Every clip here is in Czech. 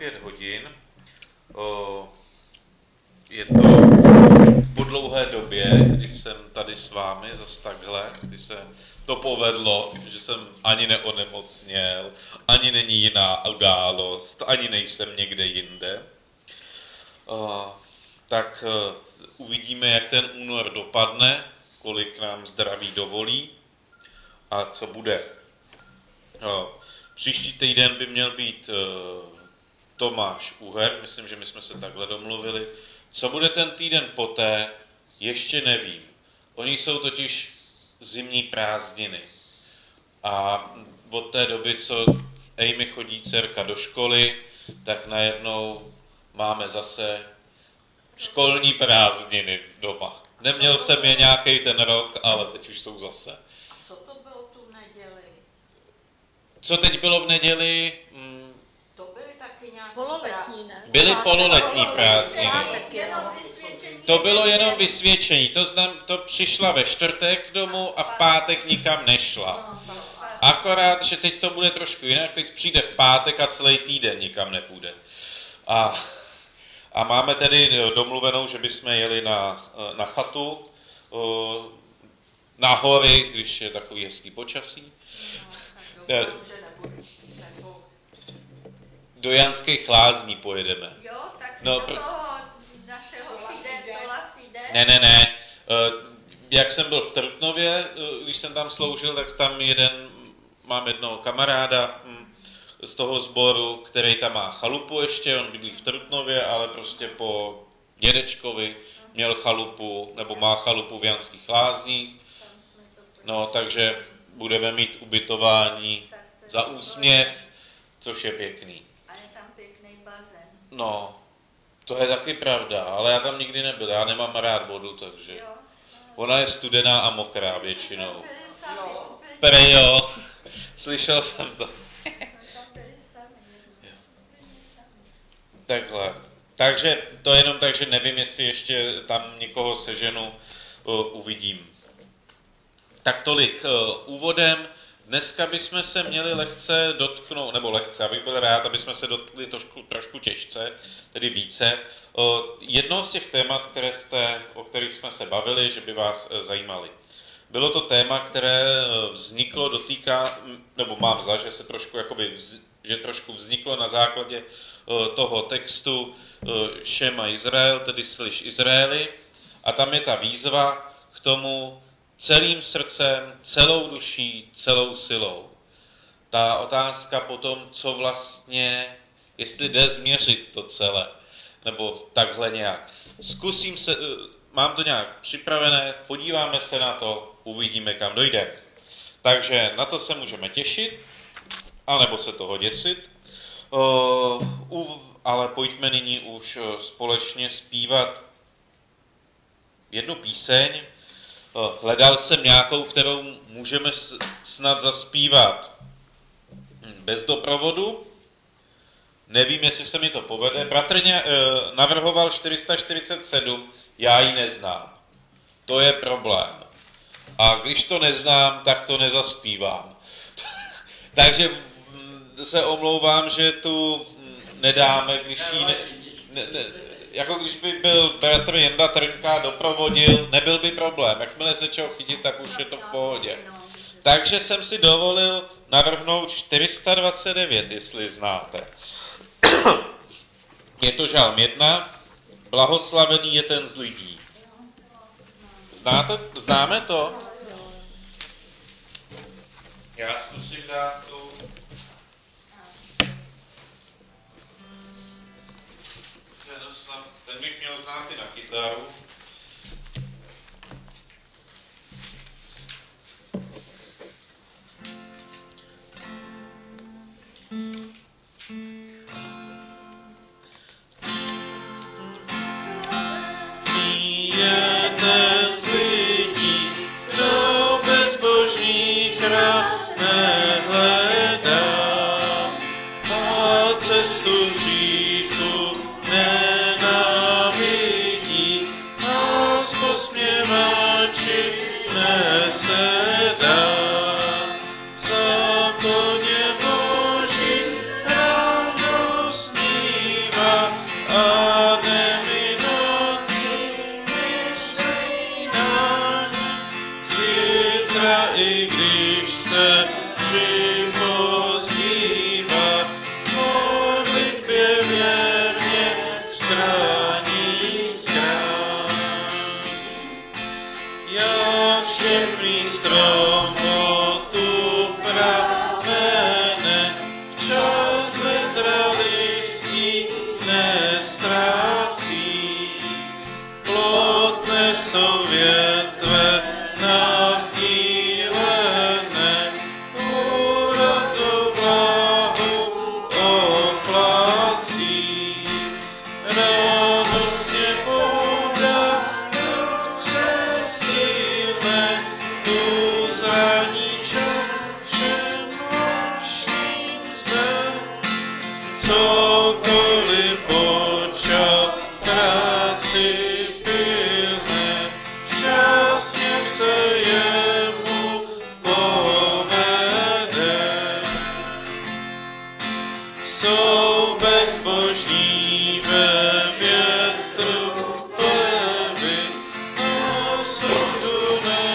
5 hodin. Je to po dlouhé době, kdy jsem tady s vámi zase takhle, kdy se to povedlo, že jsem ani neonemocněl, ani není jiná událost, ani nejsem někde jinde. Tak uvidíme, jak ten únor dopadne, kolik nám zdraví dovolí a co bude. Příští týden by měl být Tomáš Uher, myslím, že my jsme se takhle domluvili. Co bude ten týden poté, ještě nevím. Oni jsou totiž zimní prázdniny. A od té doby, co Amy chodí dcerka do školy, tak najednou máme zase školní prázdniny doma. Neměl jsem je nějaký ten rok, ale teď už jsou zase. Co to bylo tu neděli? Co teď bylo v neděli? To byly taky nějaké Pololetní, ne? Byly pololetní prázdniny. To bylo jenom vysvědčení. To přišla ve čtvrtek domů a v pátek nikam nešla. Akorát, že teď to bude trošku jinak, teď přijde v pátek a celý týden nikam nepůjde. A máme tedy domluvenou, že bychom jeli na chatu, na hory, když je takový hezký počasí. Do Janských Lázní pojedeme. Jo, tak No, do toho našeho Fide. Ne. Jak jsem byl v Trutnově, když jsem tam sloužil, tak tam mám jednoho kamaráda z toho sboru, který tam má chalupu ještě, on bydlí v Trutnově, ale prostě po dědečkovi měl chalupu, nebo má chalupu v Janských Lázních. No, takže budeme mít ubytování za úsměv, což je pěkný. A je tam pěkný bazén. No, to je taky pravda, ale já tam nikdy nebyl, já nemám rád vodu, takže ona je studená a mokrá většinou. Prejo, slyšel jsem to. Takhle. Takže to jenom tak, že nevím, jestli ještě tam někoho seženu, uvidím. Tak tolik úvodem. Dneska bychom se měli lehce dotknout, nebo lehce, abych byl rád, aby jsme se dotkli trošku těžce, tedy více. Jedno z těch témat, o kterých jsme se bavili, že by vás zajímaly. Bylo to téma, které vzniklo, nebo mám za, že se trošku že trošku vzniklo na základě toho textu Šema Izrael, tedy slyš Izraeli, a tam je ta výzva k tomu celým srdcem, celou duší, celou silou. Ta otázka potom, co vlastně, jestli jde změřit to celé, nebo takhle nějak. Mám to nějak připravené, podíváme se na to, uvidíme, kam dojdeme. Takže na to se můžeme těšit, anebo se toho děsit, ale pojďme nyní už společně zpívat jednu píseň. Hledal jsem nějakou, kterou můžeme snad zaspívat bez doprovodu. Nevím, jestli se mi to povede. Bratr navrhoval 447, já ji neznám. To je problém. A když to neznám, tak to nezaspívám. Takže se omlouvám, že tu nedáme, když ji jako když by byl bratr Jenda Trnka doprovodil, nebyl by problém. Jakmile se čeho chytit, tak už je to v pohodě. Takže jsem si dovolil navrhnout 429, jestli znáte. Je to žalm 1. Blahoslavený je ten z lidí. Známe to? Já zkusím dát tu. Ten bych měl znát i na kytaru. Je ten z lidí, kdo bezbožných rad nehledá a cestu hříchu nenávidí a prací, radostně podáce síle, tu zraní čas všem nočním zde, cokoliv počal práci pilné, šťastně se jemu povede. Jsou bezbožní ve větru plevy, a soudu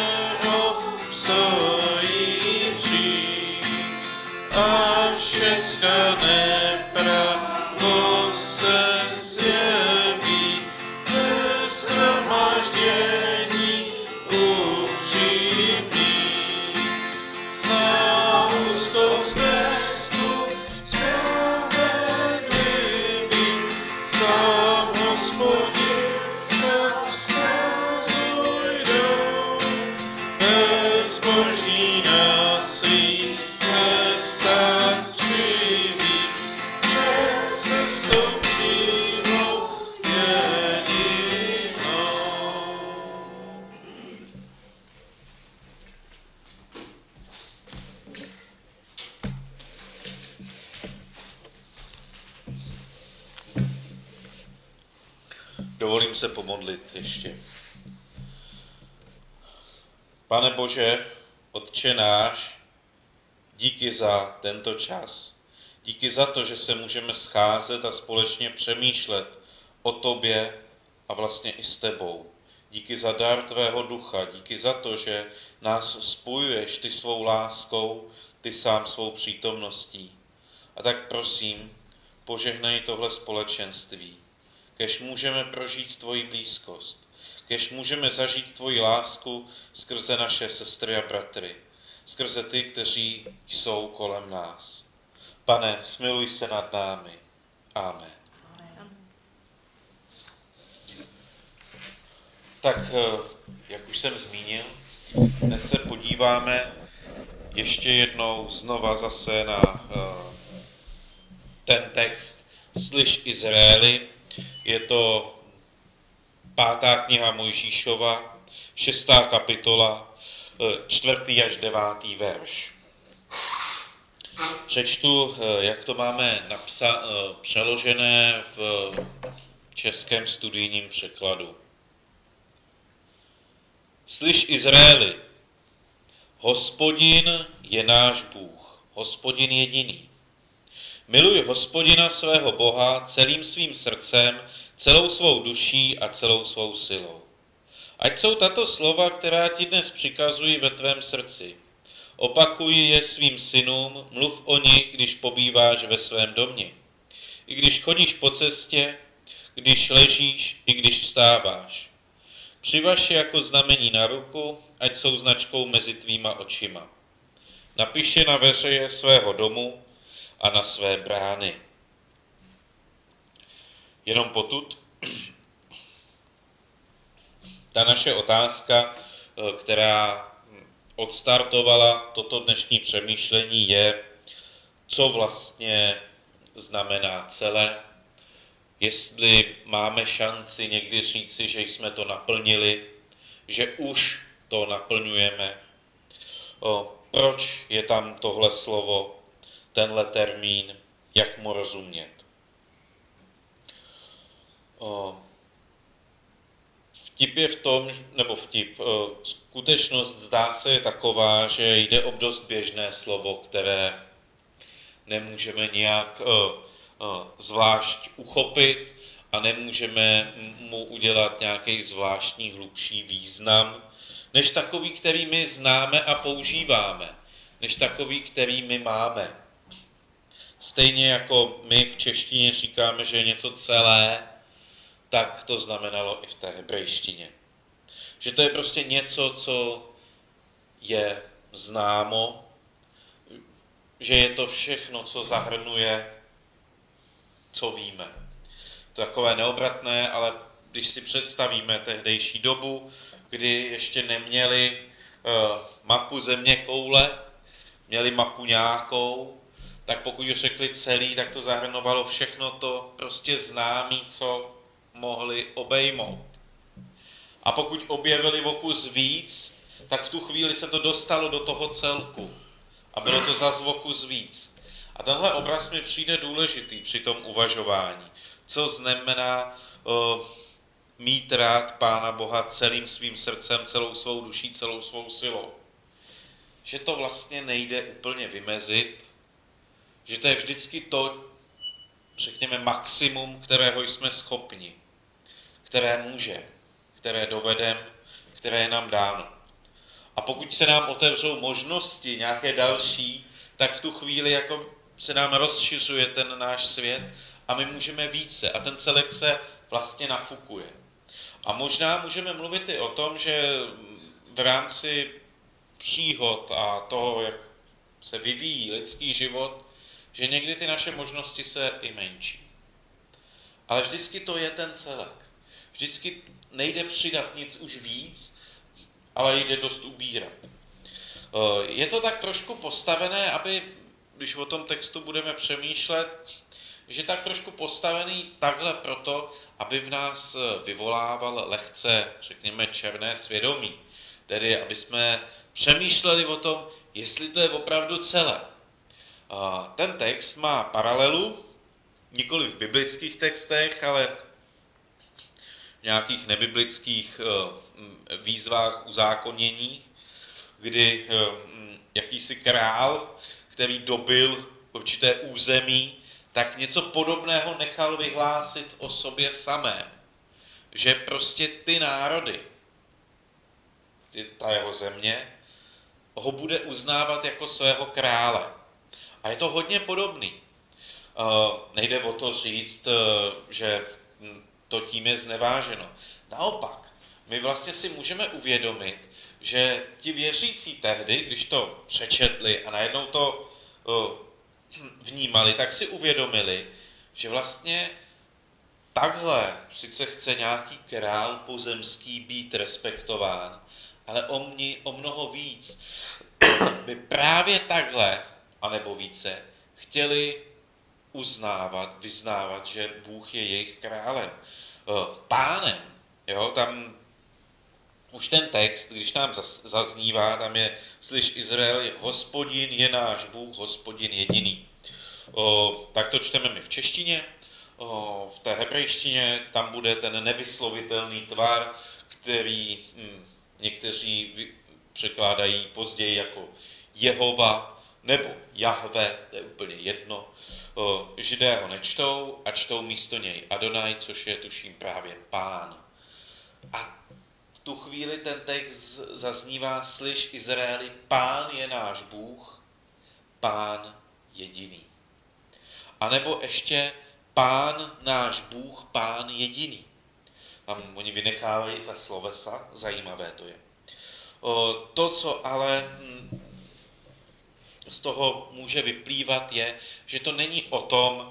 neobstojící, a všecká nepravost se zjeví ve shromáždění upřímný. Za úzkou stezku spravedlivý, sám Hospodin však vzkazujdou. Bezbožní na svých cestách křiví, před cestou přímou jedinou. Dovolím se pomodlit ještě. Pane Bože, Otče náš, díky za tento čas. Díky za to, že se můžeme scházet a společně přemýšlet o tobě a vlastně i s tebou. Díky za dar tvého ducha, díky za to, že nás spojuješ ty svou láskou, ty sám svou přítomností. A tak prosím, požehnej tohle společenství, kež můžeme prožít tvoji blízkost, kež můžeme zažít tvoji lásku skrze naše sestry a bratry, skrze ty, kteří jsou kolem nás. Pane, smiluj se nad námi. Amen. Tak, jak už jsem zmínil, dnes se podíváme ještě jednou znova zase na ten text Slyš Izraeli. Je to 5. kniha Mojžíšova, 6. kapitola, 4. až 9. verš. Přečtu, jak to máme přeložené v českém studijním překladu. Slyš Izraeli, Hospodin je náš Bůh, Hospodin jediný. Miluj Hospodina svého Boha celým svým srdcem, celou svou duší a celou svou silou. Ať jsou tato slova, která ti dnes přikazuji ve tvém srdci. Opakuj je svým synům, mluv o nich, když pobýváš ve svém domě. I když chodíš po cestě, když ležíš, i když vstáváš. Přivaž je jako znamení na ruku, ať jsou značkou mezi tvýma očima. Napiš je na veřeje svého domu a na své brány. Jenom potud. Ta naše otázka, která odstartovala toto dnešní přemýšlení, je, co vlastně znamená celé, jestli máme šanci někdy říci, že jsme to naplnili, že už to naplňujeme. Proč je tam tohle slovo, tenhle termín, jak mu rozumět? Vtip je v tom, skutečnost zdá se je taková, že jde o dost běžné slovo, které nemůžeme nějak zvlášť uchopit a nemůžeme mu udělat nějaký zvláštní hlubší význam, než takový, který my známe a používáme, než takový, který my máme. Stejně jako my v češtině říkáme, že je něco celé, tak to znamenalo i v té hebrejštině. Že to je prostě něco, co je známo, že je to všechno, co zahrnuje, co víme. To je takové neobratné, ale když si představíme tehdejší dobu, kdy ještě neměli mapu země koule, měli mapu nějakou, tak pokud řekli celý, tak to zahrnovalo všechno to prostě známý, co mohli obejmout. A pokud objevili o kus víc, tak v tu chvíli se to dostalo do toho celku. A bylo to zas o kus víc. A tenhle obraz mi přijde důležitý při tom uvažování. Co znamená mít rád Pána Boha celým svým srdcem, celou svou duší, celou svou silou. Že to vlastně nejde úplně vymezit, že to je vždycky to, řekněme, maximum, kterého jsme schopni, které může, které dovedem, které je nám dáno. A pokud se nám otevřou možnosti, nějaké další, tak v tu chvíli jako se nám rozšiřuje ten náš svět a my můžeme více a ten celek se vlastně nafukuje. A možná můžeme mluvit i o tom, že v rámci příhod a toho, jak se vyvíjí lidský život, že někdy ty naše možnosti se i menší. Ale vždycky to je ten celek. Vždycky nejde přidat nic už víc, ale jde dost ubírat. Je to tak trošku postavené, aby, když o tom textu budeme přemýšlet, že tak trošku postavený takhle proto, aby v nás vyvolával lehce, řekněme, černé svědomí. Tedy, aby jsme přemýšleli o tom, jestli to je opravdu celé. Ten text má paralelu, nikoli v biblických textech, ale v nějakých nebiblických výzvách uzákonění, kdy jakýsi král, který dobyl určité území, tak něco podobného nechal vyhlásit o sobě samém. Že prostě ty národy, ta jeho země, ho bude uznávat jako svého krále. A je to hodně podobný. Nejde o to říct, že to tím je zneváženo. Naopak, my vlastně si můžeme uvědomit, že ti věřící tehdy, když to přečetli a najednou to vnímali, tak si uvědomili, že vlastně takhle sice chce nějaký král pozemský být respektován, ale o mnoho víc by právě takhle, anebo více, chtěli uznávat, vyznávat, že Bůh je jejich králem. Pánem, jo, tam už ten text, když nám zaznívá, tam je, slyš Izrael, Hospodin je náš Bůh, Hospodin jediný. Tak to čteme my v češtině, v té hebrejštině tam bude ten nevyslovitelný tvar, který někteří překládají později jako Jehova nebo Jahve, to je úplně jedno. Židé ho nečtou a čtou místo něj Adonai, což je tuším právě Pán. A v tu chvíli ten text zaznívá, slyš Izraeli, Pán je náš Bůh, Pán jediný. A nebo ještě Pán náš Bůh, Pán jediný. Tam oni vynechávají ta slovesa, zajímavé to je. To, co ale z toho může vyplývat, je, že to není o tom,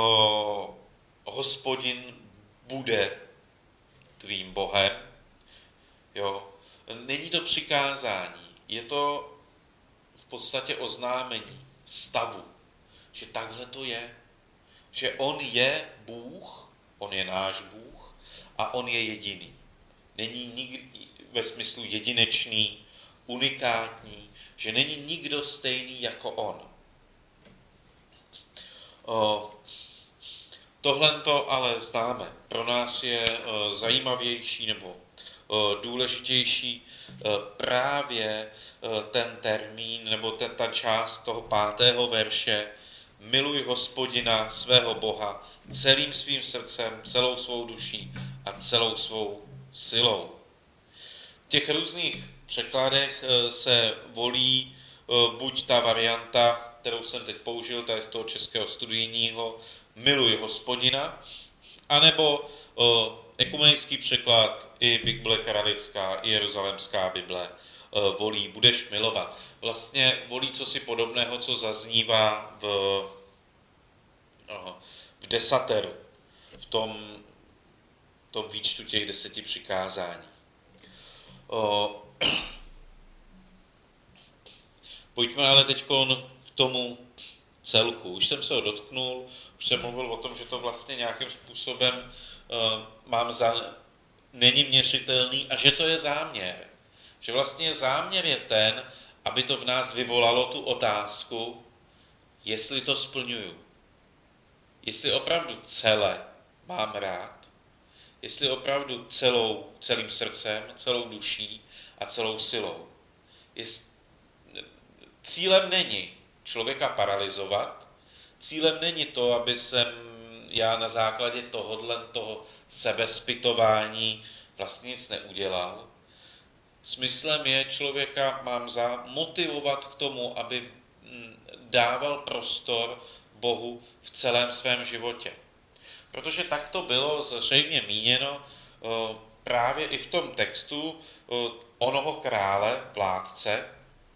Hospodin bude tvým Bohem. Jo. Není to přikázání, je to v podstatě oznámení stavu, že takhle to je, že on je Bůh, on je náš Bůh a on je jediný. Není nikdy ve smyslu jedinečný, unikátní, že není nikdo stejný jako on. Tohle to ale známe. Pro nás je zajímavější nebo důležitější právě ten termín nebo ta část toho 5. verše miluj Hospodina, svého Boha, celým svým srdcem, celou svou duší a celou svou silou. V těch různých překladech se volí buď ta varianta, kterou jsem teď použil, ta je z toho českého studijního, miluj Hospodina, anebo ekumenický překlad i Bible kralická, i Jeruzalémská Bible volí budeš milovat. Vlastně volí cosi podobného, co zaznívá v desateru, v tom výčtu těch 10 přikázání. Pojďme ale teď k tomu celku. Už jsem se ho dotknul, už jsem mluvil o tom, že to vlastně nějakým způsobem není měřitelný a že to je záměr. Že vlastně záměr je ten, aby to v nás vyvolalo tu otázku, jestli to splňuju. Jestli opravdu celé mám rád, jestli opravdu celým srdcem, celou duší a celou silou. Cílem není člověka paralyzovat, cílem není to, aby jsem já na základě toho sebezpytování vlastně nic neudělal. Smyslem je člověka motivovat k tomu, aby dával prostor Bohu v celém svém životě. Protože tak to bylo zřejmě míněno právě i v tom textu onoho krále, vládce,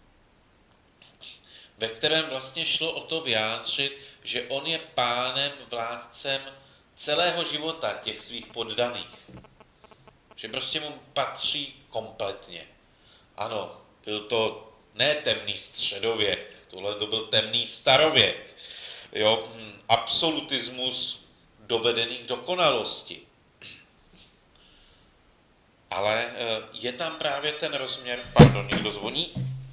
ve kterém vlastně šlo o to vyjádřit, že on je pánem, vládcem celého života těch svých poddaných. Že prostě mu patří kompletně. Ano, byl to ne temný středověk, tohle to byl temný starověk. Jo, absolutismus dovedený k dokonalosti. Ale je tam právě ten rozměr, pardon, někdo zvoní?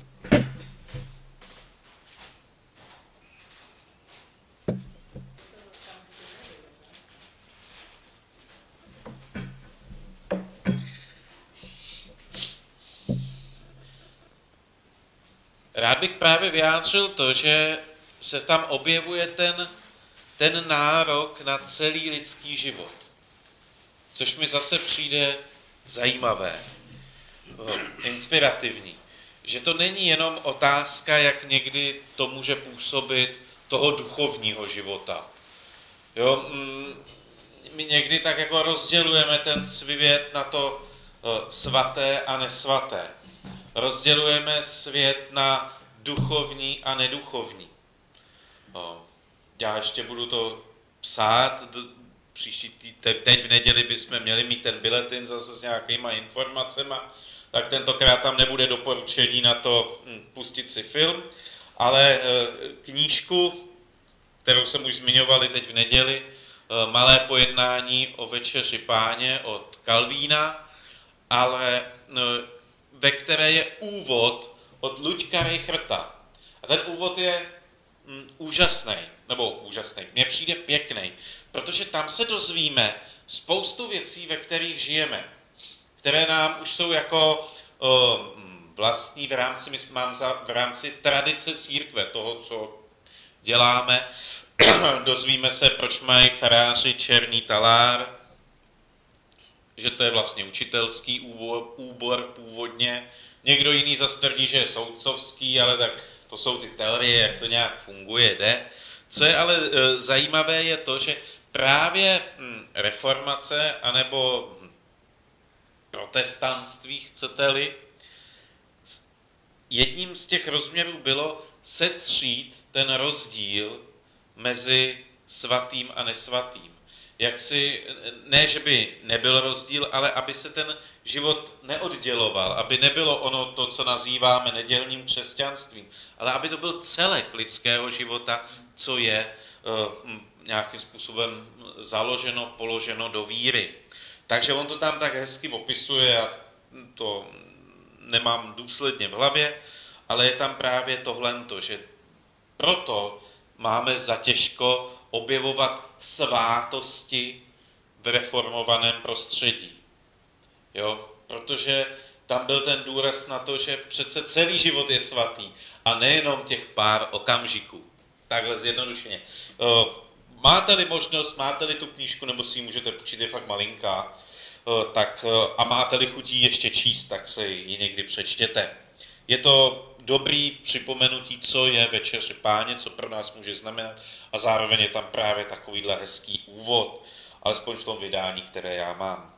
Rád bych právě vyjádřil to, že se tam objevuje ten nárok na celý lidský život. Což mi zase přijde zajímavé, inspirativní. Že to není jenom otázka, jak někdy to může působit toho duchovního života. Jo, my někdy tak jako rozdělujeme ten svět na to svaté a nesvaté. Rozdělujeme svět na duchovní a neduchovní. Já ještě budu to psát, teď v neděli bychom měli mít ten biletin zase s nějakýma informacema, tak tentokrát tam nebude doporučení na to pustit si film, ale knížku, kterou jsem už zmiňovali teď v neděli, Malé pojednání o večeři Páně od Kalvína, ale ve které je úvod od Luďka Rejchrta. A ten úvod je úžasný, mně přijde pěkný, protože tam se dozvíme spoustu věcí, ve kterých žijeme, které nám už jsou jako vlastní v rámci tradice církve, toho, co děláme. Dozvíme se, proč mají faráři černý talár, že to je vlastně učitelský úbor původně. Někdo jiný zase tvrdí, že je soudcovský, ale tak to jsou ty teorie, jak to nějak funguje, jde. Co je ale zajímavé, je to, že právě reformace, anebo protestantství, chcete-li, jedním z těch rozměrů bylo setřít ten rozdíl mezi svatým a nesvatým. Ne, že by nebyl rozdíl, ale aby se ten život neodděloval, aby nebylo ono to, co nazýváme nedělním křesťanstvím, ale aby to byl celek lidského života, co je nějakým způsobem založeno, položeno do víry. Takže on to tam tak hezky opisuje, já to nemám důsledně v hlavě, ale je tam právě tohleto, že proto máme zatěžko objevovat svátosti v reformovaném prostředí. Jo? Protože tam byl ten důraz na to, že přece celý život je svatý a nejenom těch pár okamžiků. Takhle zjednodušeně. Máte-li možnost, máte-li tu knížku, nebo si ji můžete počít, je fakt malinká, a máte-li chutí ještě číst, tak se ji někdy přečtěte. Je to dobrý připomenutí, co je večeře Páně, co pro nás může znamenat, a zároveň je tam právě takovýhle hezký úvod, alespoň v tom vydání, které já mám.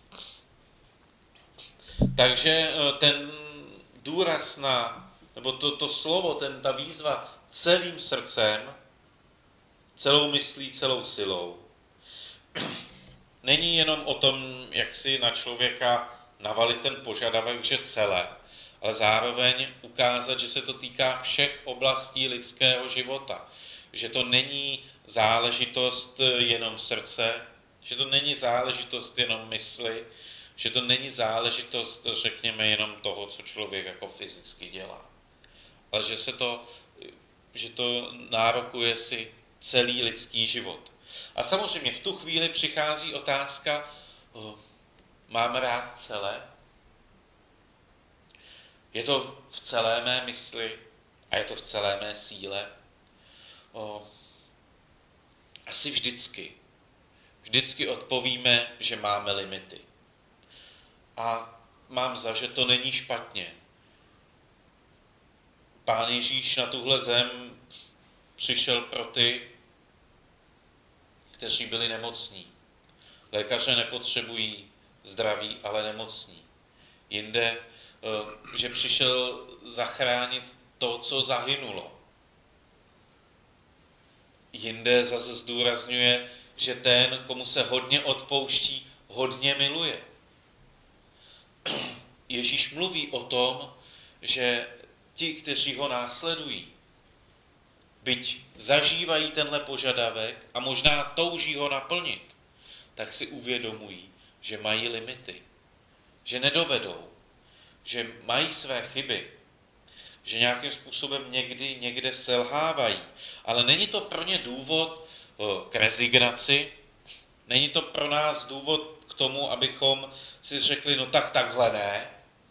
Takže ten důraz nebo to slovo, ta výzva celým srdcem, celou myslí, celou silou, není jenom o tom, jak si na člověka navalit ten požadavek, že celé, ale zároveň ukázat, že se to týká všech oblastí lidského života. že to není záležitost jenom srdce, že to není záležitost jenom mysli, že to není záležitost, řekněme, jenom toho, co člověk jako fyzicky dělá. Ale že to nárokuje si celý lidský život. A samozřejmě v tu chvíli přichází otázka, mám rád celé? Je to v celé mé mysli a je to v celé mé síle? Asi vždycky. Vždycky odpovíme, že máme limity. A mám za, že to není špatně. Pán Ježíš na tuhle zem přišel pro ty, kteří byli nemocní. Lékaře nepotřebují zdraví, ale nemocní. Jinde, že přišel zachránit to, co zahynulo. Jinde zase zdůrazňuje, že ten, komu se hodně odpouští, hodně miluje. Ježíš mluví o tom, že ti, kteří ho následují, byť zažívají tenhle požadavek a možná touží ho naplnit, tak si uvědomují, že mají limity, že nedovedou, že mají své chyby, že nějakým způsobem někde selhávají, ale není to pro ně důvod k rezignaci, není to pro nás důvod k tomu, abychom si řekli, no tak takhle ne,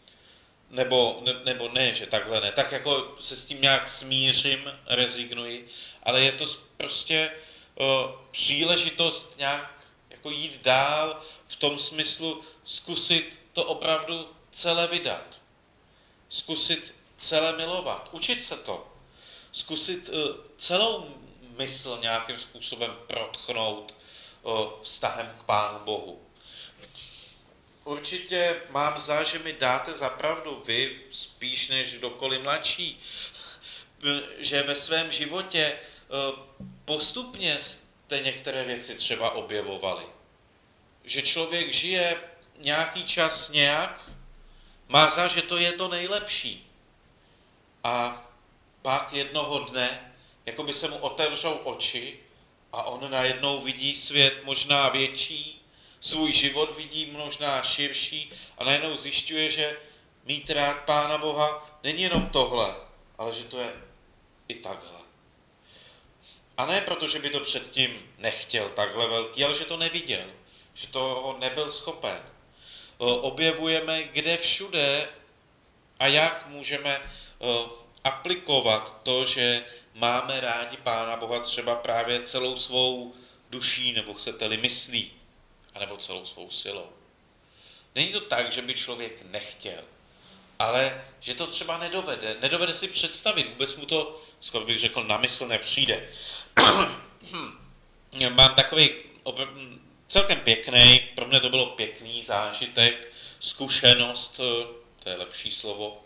nebo ne, že takhle ne, tak jako se s tím nějak smířím, rezignuji, ale je to prostě příležitost nějak jako jít dál v tom smyslu zkusit to opravdu celé vydat. Zkusit celé milovat, učit se to. Zkusit celou mysl nějakým způsobem protchnout vztahem k Pánu Bohu. Určitě mám za, že mi dáte za pravdu vy, spíš než kdokoliv mladší, že ve svém životě postupně jste některé věci třeba objevovali. Že člověk žije nějaký čas nějak, má za, že to je to nejlepší. A pak jednoho dne, jako by se mu otevřou oči a on najednou vidí svět možná větší, svůj život vidí možná širší a najednou zjišťuje, že mít rád Pána Boha není jenom tohle, ale že to je i takhle. A ne proto, že by to předtím nechtěl takhle velký, ale že to neviděl, že toho nebyl schopen. Objevujeme, kde všude a jak můžeme aplikovat to, že máme rádi Pána Boha třeba právě celou svou duší, nebo chcete-li myslí, anebo celou svou silou. Není to tak, že by člověk nechtěl, ale že to třeba nedovede si představit, vůbec mu to, skoro bych řekl, na mysl nepřijde. Mám takový celkem pěkný, pro mě to bylo pěkný zážitek, zkušenost, to je lepší slovo.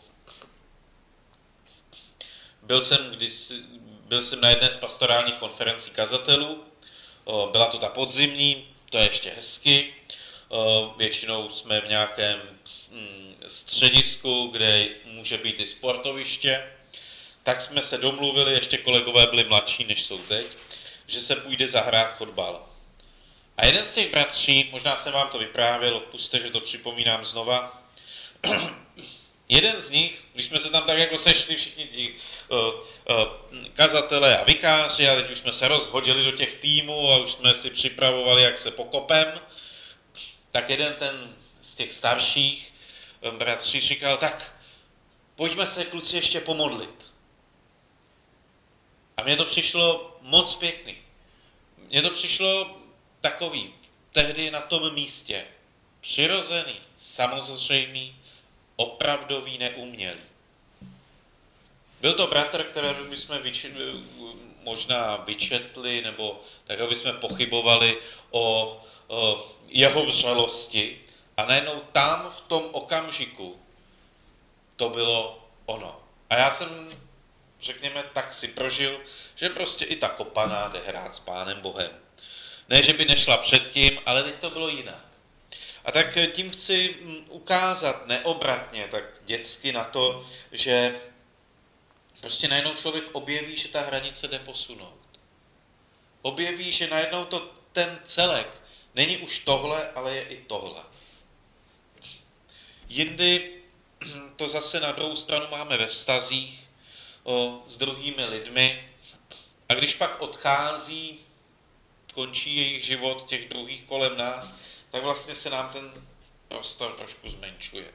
Byl jsem na jedné z pastorálních konferencí kazatelů, byla to ta podzimní, to je ještě hezky, většinou jsme v nějakém středisku, kde může být i sportoviště, tak jsme se domluvili, ještě kolegové byli mladší než jsou teď, že se půjde zahrát fotbal. A jeden z těch bratří, možná jsem vám to vyprávěl, odpusťte, že to připomínám znova, jeden z nich, když jsme se tam tak jako sešli všichni ti kazatelé a vikáři a teď už jsme se rozhodili do těch týmů a už jsme si připravovali, jak se pokopem, tak jeden ten z těch starších bratří říkal, tak pojďme se kluci ještě pomodlit. A mně to přišlo moc pěkný. Mně to přišlo takový, tehdy na tom místě, přirozený, samozřejmý, opravdový, neumělý. Byl to bratr, kterého bychom možná vyčetli, nebo tak, aby jsme pochybovali o jeho vřelosti. A najednou tam v tom okamžiku to bylo ono. A já jsem, řekněme, tak si prožil, že prostě i ta kopaná jde hrát s Pánem Bohem. Ne, že by nešla předtím, ale teď to bylo jinak. A tak tím chci ukázat neobratně, tak dětsky na to, že prostě najednou člověk objeví, že ta hranice jde posunout. objeví, že najednou ten celek není už tohle, ale je i tohle. Jindy to zase na druhou stranu máme ve vztazích s druhými lidmi a když pak odchází, končí jejich život těch druhých kolem nás, tak vlastně se nám ten prostor trošku zmenšuje.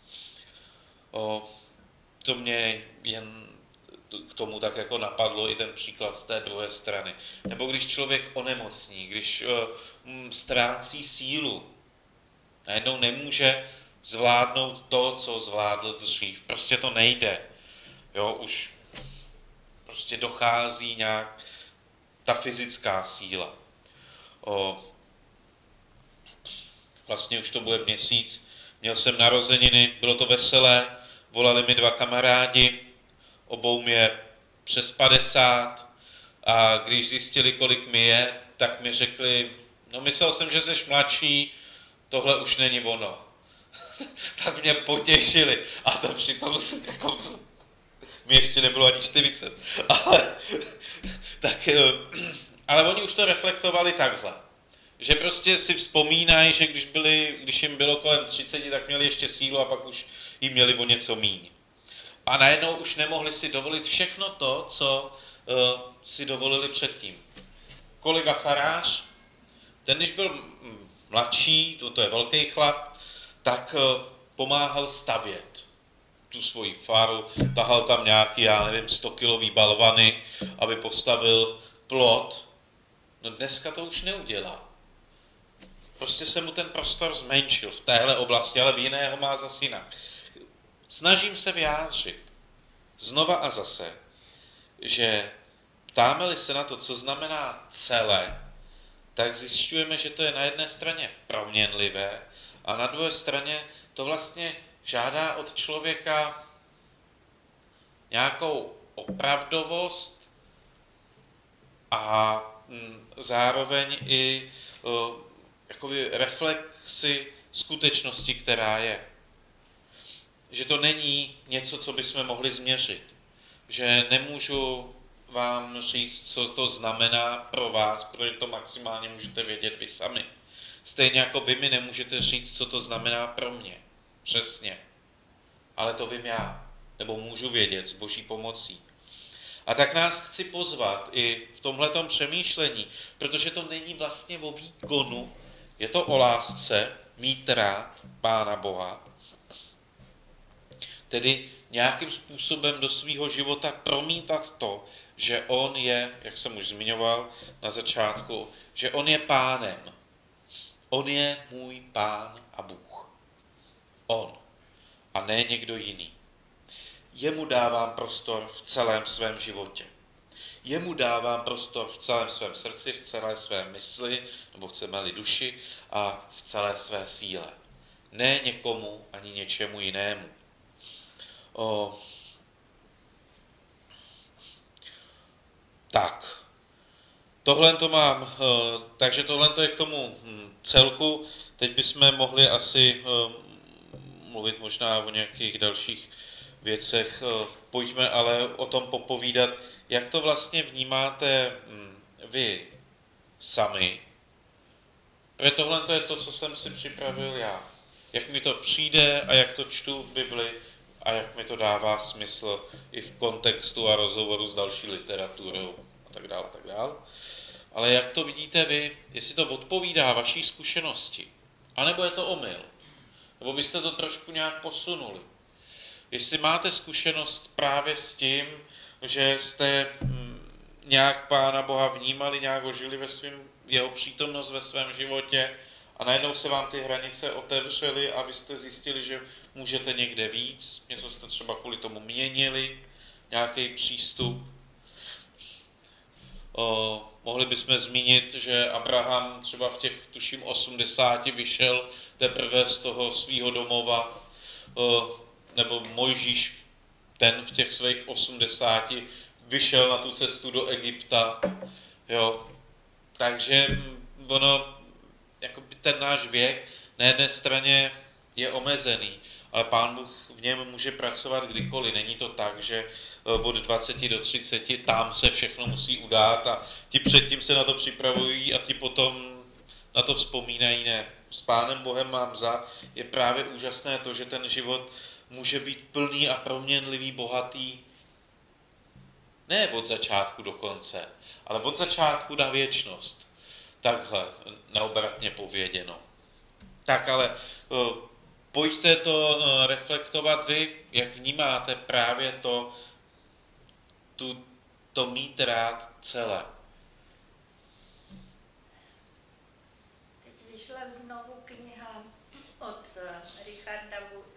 To mě jen k tomu tak jako napadlo i ten příklad z té druhé strany. Nebo když člověk onemocní, když ztrácí sílu, najednou nemůže zvládnout to, co zvládl dřív. Prostě to nejde. Jo, už prostě dochází nějak ta fyzická síla. Vlastně už to bude měsíc. Měl jsem narozeniny, bylo to veselé, volali mi 2 kamarádi, obou mě přes 50 a když zjistili, kolik mi je, tak mi řekli, no myslel jsem, že jsi mladší, tohle už není ono. Tak mě potěšili a to přitom jako, mi ještě nebylo ani 40. Ale oni už to reflektovali takhle. Že prostě si vzpomínají, že když jim bylo kolem 30, tak měli ještě sílu a pak už jim měli o něco míň. A najednou už nemohli si dovolit všechno to, co si dovolili předtím. Kolega farář, ten když byl mladší, to je velký chlap, tak pomáhal stavět tu svoji faru, tahal tam nějaký, 100-kilový balvany, aby postavil plot. No dneska to už neudělá. Prostě se mu ten prostor zmenšil v téhle oblasti, ale v jiné ho má zas jinak. Snažím se vyjádřit znova a zase, že ptáme-li se na to, co znamená celé, tak zjišťujeme, že to je na jedné straně proměnlivé a na druhé straně to vlastně žádá od člověka nějakou opravdovost a zároveň i jakoby reflexi skutečnosti, která je. Že to není něco, co bychom mohli změřit. Že nemůžu vám říct, co to znamená pro vás, protože to maximálně můžete vědět vy sami. Stejně jako vy mi nemůžete říct, co to znamená pro mě. Přesně. Ale to vím já. Nebo můžu vědět s Boží pomocí. A tak nás chci pozvat i v tomhletom přemýšlení, protože to není vlastně o výkonu, je to o lásce, mít rád Pána Boha, tedy nějakým způsobem do svého života promítat to, že on je, jak jsem už zmiňoval na začátku, že on je pánem. On je můj pán a Bůh. On. A ne někdo jiný. Jemu dávám prostor v celém svém životě. Jemu dávám prostor v celém svém srdci, v celé své mysli, nebo chceme-li duši, a v celé své síle. Ne někomu ani něčemu jinému. Tak. Tohle to mám, takže tohle to je k tomu celku. Teď bychom mohli asi mluvit možná o nějakých dalších věcech. Pojďme ale o tom popovídat, jak to vlastně vnímáte vy sami. Protože tohle to je to, co jsem si připravil já. Jak mi to přijde a jak to čtu v Bibli a jak mi to dává smysl i v kontextu a rozhovoru s další literaturou a tak dále, tak dále. Ale jak to vidíte vy, jestli to odpovídá vaší zkušenosti, anebo je to omyl, nebo byste to trošku nějak posunuli. Jestli máte zkušenost právě s tím, že jste nějak Pána Boha vnímali, nějak ho žili ve jeho přítomnost ve svém životě a najednou se vám ty hranice otevřely a vy jste zjistili, že můžete někde víc, něco jste třeba kvůli tomu měnili, nějaký přístup. Mohli bychom zmínit, že Abraham třeba v těch, tuším, 80 vyšel teprve z toho svého domova, nebo Mojžíš, ten v těch svých 80 vyšel na tu cestu do Egypta. Jo. Takže ono, jakoby ten náš věk na jedné straně je omezený, ale Pán Bůh v něm může pracovat kdykoliv. Není to tak, že od 20 do 30 tam se všechno musí udát a ti předtím se na to připravují a ti potom na to vzpomínají. Ne. S Pánem Bohem mám je právě úžasné to, že ten život může být plný a proměnlivý, bohatý, ne od začátku do konce, ale od začátku na věčnost. Takhle neobratně pověděno. Tak ale pojďte to reflektovat vy, jak vnímáte právě to mít rád celé. Teď vyšla znovu kniha od Richarda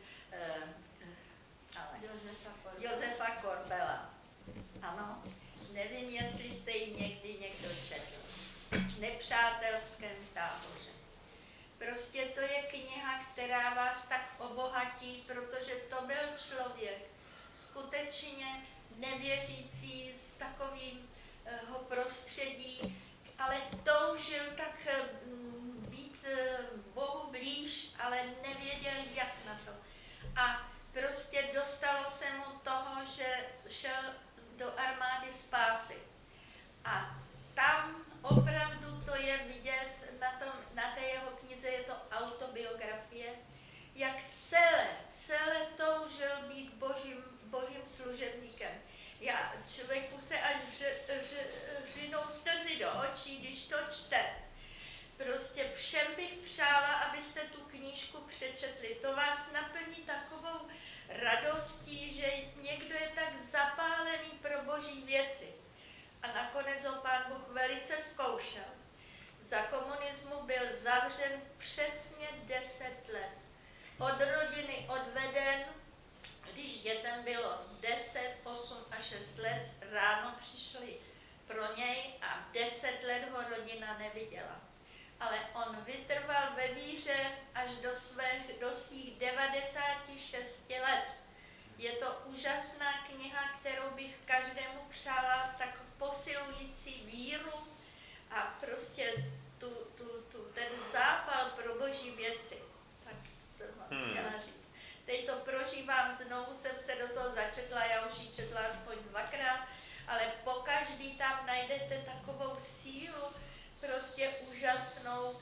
Josefa Korbela. Ano, nevím, jestli jste ji někdy někdo četl. V nepřátelském táboře. Prostě to je kniha, která vás tak obohatí, protože to byl člověk skutečně nevěřící z takového prostředí, ale toužil tak být Bohu blíž, ale nevěděl, jak na to. A prostě dostalo se mu toho, že šel do armády spásy. A tam opravdu to je vidět, na té jeho knize je to autobiografie, jak celé toužil být božím služebníkem. Člověku se až řinou slzy do očí, když to čte. Prostě všem bych přála, abyste tu knížku přečetli. To vás naplní takovou radostí, že někdo je tak zapálený pro boží věci. A nakonec ho Pán Bůh velice zkoušel. Za komunismu byl zavřen přesně 10 let. Od rodiny odveden, když dětem bylo 10, 8 a 6 let, ráno přišli pro něj a 10 let ho rodina neviděla. Ale on vytrval ve víře až do svých 96 let. Je to úžasná kniha, kterou bych každému přála, tak posilující víru a prostě ten zápal pro boží věci. Tak jsem vám chtěla říct. Teď to prožívám, znovu jsem se do toho začetla, já už ji četla aspoň 2krát, ale pokaždý tam najdete takovou sílu, prostě úžasnou,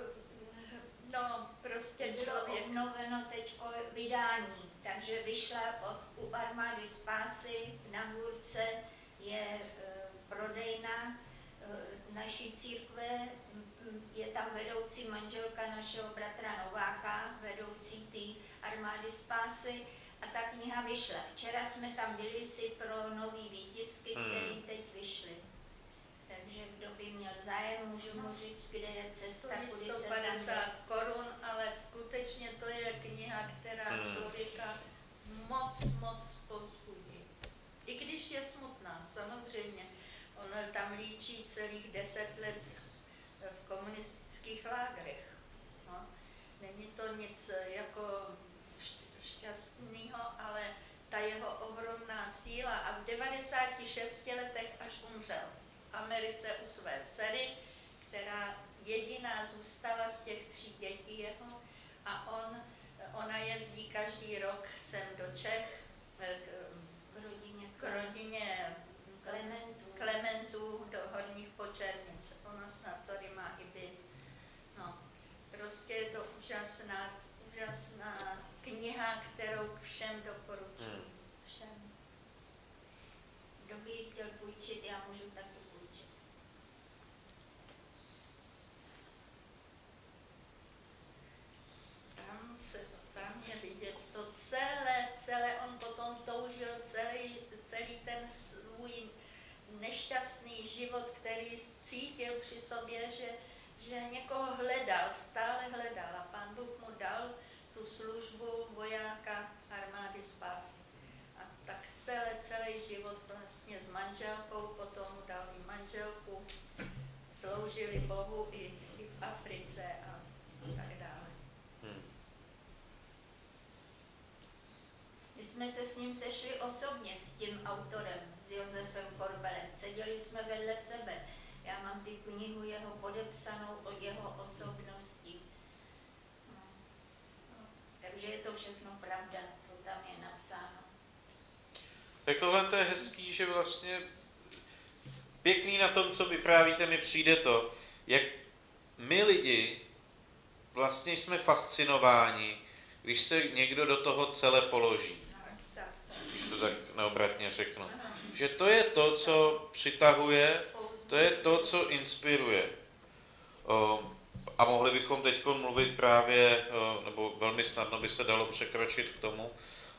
no prostě člověk. Bylo obnoveno teďko vydání, takže vyšla u armády spásy na Hůrce, je prodejna naší církve, je tam vedoucí manželka našeho bratra Nováka, vedoucí té armády spásy, a ta kniha vyšla. Včera jsme tam byli si pro nový výtisky, které teď vyšly. Takže kdo by měl zájem, můžu mu říct, kde je cesta, kudy se tam 150 korun, ale skutečně to je kniha, která člověka moc povzbudí. I když je smutná, samozřejmě. On tam líčí celých 10 let v komunistických lágrech. No. Není to nic jako šťastného, ale ta jeho ohromná síla. A v 96 letech až umřel v Americe u své dcery, která jediná zůstala z těch 3 dětí jeho, a ona jezdí každý rok sem do Čech k rodině Klementů do Horních Počernic. Ona snad tady má i byt. No, prostě je to úžasná kniha, kterou všem doporučuji. Všem. Kdo by ji chtěl půjčit, já můžu taky půjčit. Tam je vidět to celé, on potom toužil celý ten svůj nešťastný život, který cítil při sobě, že někoho hledal, stále hledal, a Pán Bůh mu dal tu službu vojáka armády spásy. A tak celý život vlastně s manželkou, potom mu dal i manželku, sloužili Bohu i v Africe a tak dále. My jsme se s ním sešli osobně, s tím autorem, s Josefem Korbelem. Seděli jsme vedle sebe. Já mám ty knihu jeho podepsanou o jeho osobnosti. Tak tohle je hezký, že vlastně pěkný na tom, co vyprávíte, mi přijde to, jak my lidi vlastně jsme fascinováni, když se někdo do toho celé položí. Když to tak neobratně řeknu. Že to je to, co přitahuje, to je to, co inspiruje. A mohli bychom teď mluvit právě, nebo velmi snadno by se dalo překročit k tomu,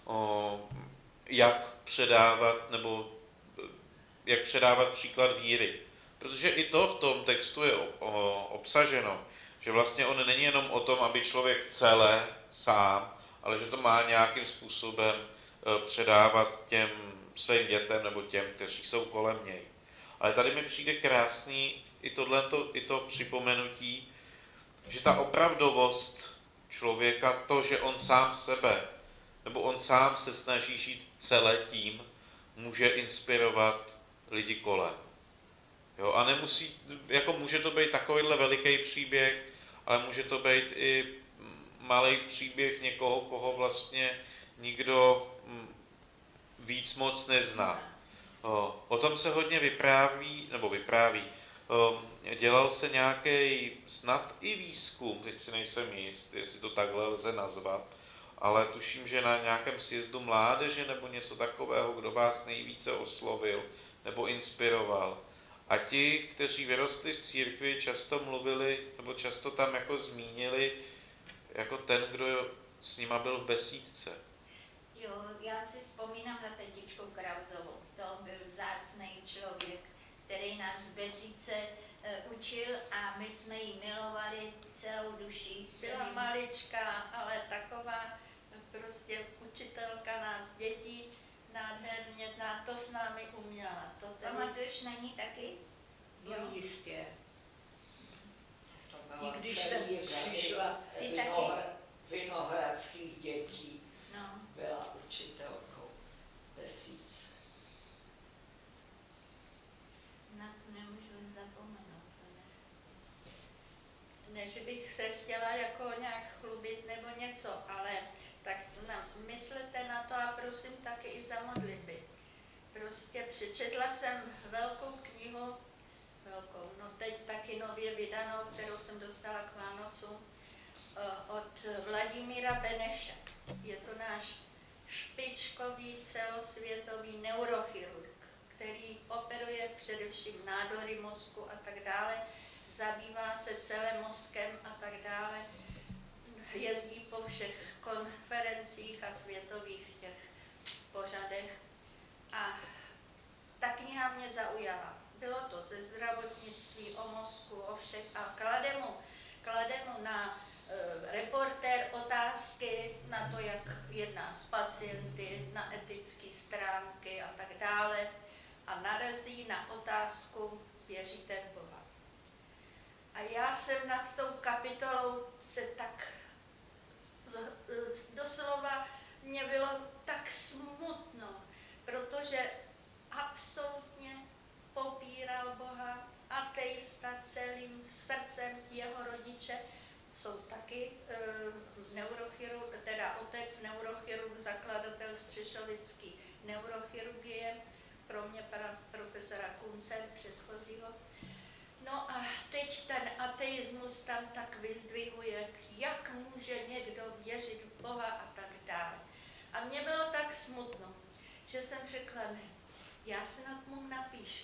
jak předávat, nebo jak předávat příklad víry. Protože i to v tom textu je obsaženo, že vlastně on není jenom o tom, aby člověk celé sám, ale že to má nějakým způsobem předávat těm svým dětem nebo těm, kteří jsou kolem něj. Ale tady mi přijde krásný i to připomenutí, že ta opravdovost člověka, to, že on sám sebe, nebo on sám se snaží žít celé tím, může inspirovat lidi kolem. Jo, a nemusí, jako může to být takovýhle veliký příběh, ale může to být i malý příběh někoho, koho vlastně nikdo víc moc nezná. O tom se hodně vypráví. Dělal se nějaký snad i výzkum, teď si nejsem jist, jestli to takhle lze nazvat, ale tuším, že na nějakém sjezdu mládeže nebo něco takového, kdo vás nejvíce oslovil nebo inspiroval. A ti, kteří vyrostli v církvi, často mluvili, nebo často tam jako zmínili, jako ten, kdo s nima byl v besídce. Jo, já si vzpomínám na tetičku Krauzovou. To byl vzácný člověk, který nás v besídce učil a my jsme ji milovali celou duší. Byla maličká, ale taková prostě učitelka nás dětí, nádherně, to s námi uměla. Pamatuješ na ní taky? No jistě. I Když jsem přišla Vinohradských dětí, No. byla učitelkou Besídce. Na to nemůžu zapomenout. Ne, že bych se chtěla jako nějak chlubit nebo něco, ale tak myslete na to a prosím taky i za modlitby. Prostě přečetla jsem velkou knihu, no teď taky nově vydanou, kterou jsem dostala k Vánocům, od Vladimíra Beneše. Je to náš špičkový celosvětový neurochirurg, který operuje především nádory mozku a tak dále, zabývá se celým mozkem a tak dále, jezdí po všech konferencích a světových těch pořadech. A ta kniha mě zaujala. Bylo to ze zdravotnictví, o mozku, o všech a klade mu na reportér otázky na to, jak jedná s pacienty, na etické stránky a tak dále a narazí na otázku, věříte v Boha. A já jsem nad tou kapitolou se tak doslova, mě bylo tak smutno, protože absolutně popíral Boha, ateista celým srdcem, jeho rodiče jsou taky neurochirurg, teda otec neurochirurg, zakladatel střešovické neurochirurgie, pro mě profesora Kunce předchozího. No a teď ten ateismus tam tak vyzdvihuje, jak může někdo věřit v Boha a tak dále. A mně bylo tak smutno, že jsem řekla, ne, já snad mu napíšu,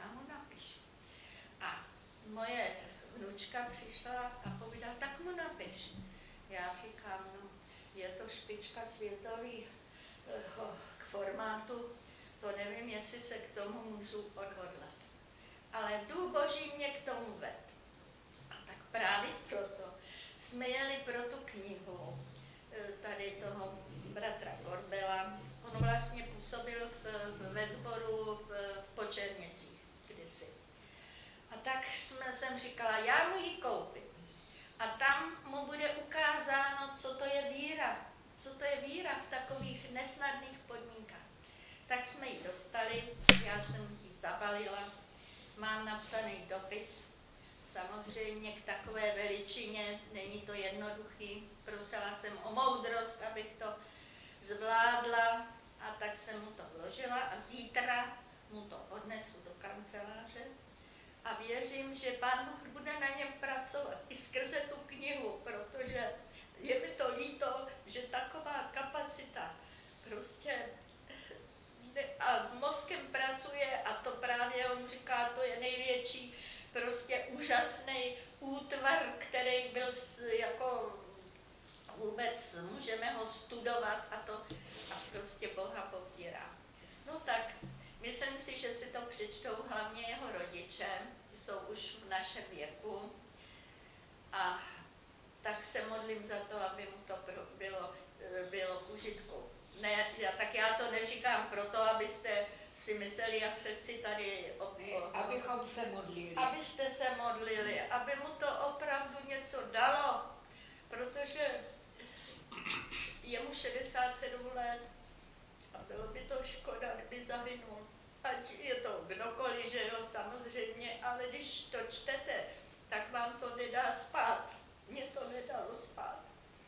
A moje vnučka přišla a povídala, tak mu napiš. Já říkám, no, je to špička světový k formátu, to nevím, jestli se k tomu můžu odhodlat. Ale Duch Boží mě k tomu vedl. A tak právě proto jsme jeli pro tu knihu tady toho bratra Korbela. On vlastně působil ve sboru v Počernicích kdysi. A tak jsem říkala, já mu ji koupím. A tam mu bude ukázáno, co to je víra. Co to je víra v takových nesnadných podmínkách. Tak jsme ji dostali, já jsem ji zabalila. Mám napsaný dopis, samozřejmě k takové veličině, není to jednoduchý, prosila jsem o moudrost, abych to zvládla A tak jsem mu to vložila a zítra mu to odnesu do kanceláře a věřím, že Pán Bůh bude na něm pracovat i skrze tu knihu, protože je mi to líto, že taková kapacita prostě a s mozkem pracuje a to právě on říká, to je největší prostě úžasný útvar, který byl jako vůbec můžeme ho studovat a to a prostě Boha popírá. No tak, myslím si, že si to přečtou hlavně jeho rodiče, jsou už v našem věku a tak se modlím za to, aby mu to bylo k užitku. Ne, já to neříkám proto, abyste si mysleli, jak se chci tady... Abychom se modlili. Abyste se modlili, aby mu to opravdu něco dalo, protože je mu 67 let a bylo by to škoda, kdyby zahynul. Ať je to kdokoliv, že jo, samozřejmě, ale když to čtete, tak vám to nedá spát. Mně to nedalo spát.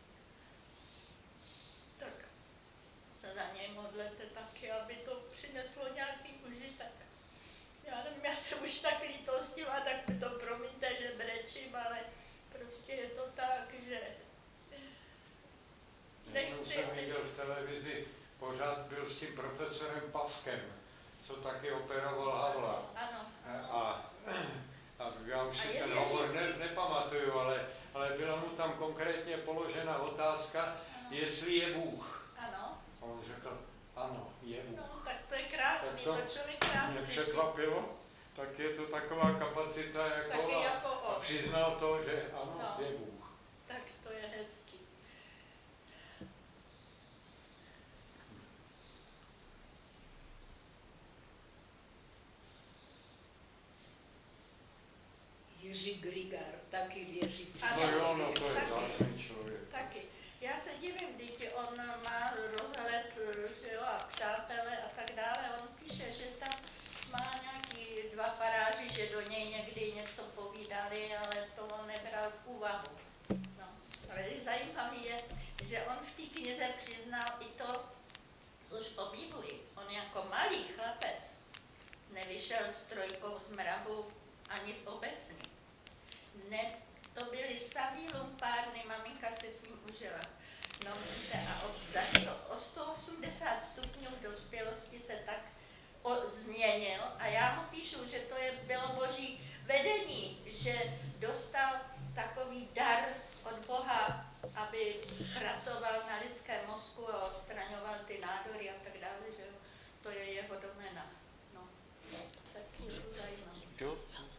Tak se za něj modlete taky, aby to přineslo nějaký užitek. Já nevím, já jsem už tak lítostivá, tak mi to promiňte, že brečím, ale prostě je to tak, že Jednou jsem viděl v televizi, pořád byl s tím profesorem Pavkem, co taky operoval Havla. Ano. A já už si ten hovor nepamatuju, ale byla mu tam konkrétně položena otázka, jestli je Bůh. Ano. A on řekl, ano, je Bůh. No, tak to je krásný, to člověk krásný. Mě překvapilo, tak je to taková kapacita jako a přiznal to, že ano, no, je Bůh. Tak to je hezký. Jiří Grigár, taky věřící. No jo, no to je vzácný člověk. Taky. Já se divím, když on má rozhled, že jo, a přátelé a tak dále. On píše, že tam má nějaký 2 faráři, že do něj někdy něco povídali, ale to on nebral v úvahu. No. Ale zajímavé je, že on v té knize přiznal i to, což po Biblii. On jako malý chlapec nevyšel s 3 z mravu ani v obecní. Ne, to byly samý lumpárny, maminka se s ním užila. No, a o 180 stupňů dospělosti se tak změnil a já mu píšu, že to bylo boží vedení, že dostal takový dar od Boha, aby pracoval na lidském mozku a odstraňoval ty nádory a tak dále, že to je jeho domena. No, tak je to zajímavé.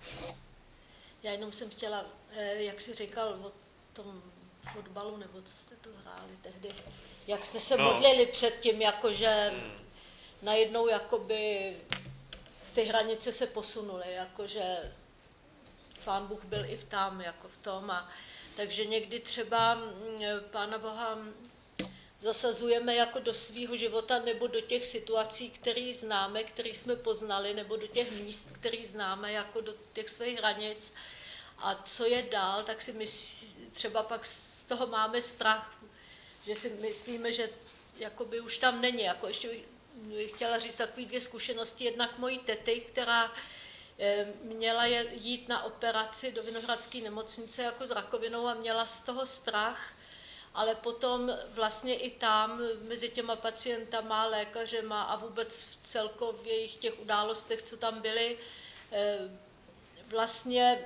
Já jenom jsem chtěla, jak jsi říkal o tom fotbalu, nebo co jste tu hráli tehdy, jak jste se modlili předtím, jakože najednou jakoby ty hranice se posunuly, jakože Pán Bůh byl i tam, jako v tom. Takže někdy třeba Pána Boha zasazujeme jako do svého života nebo do těch situací, které známe, které jsme poznali, nebo do těch míst, které známe, jako do těch svých hranic. A co je dál, tak si třeba pak z toho máme strach, že si myslíme, že jakoby už tam není. Jako ještě bych chtěla říct takové 2 zkušenosti. Jednak mojí tety, která měla jít na operaci do Vinohradské nemocnice jako s rakovinou a měla z toho strach, ale potom vlastně i tam mezi těma pacientama, lékařema a vůbec v celkových těch událostech, co tam byly, vlastně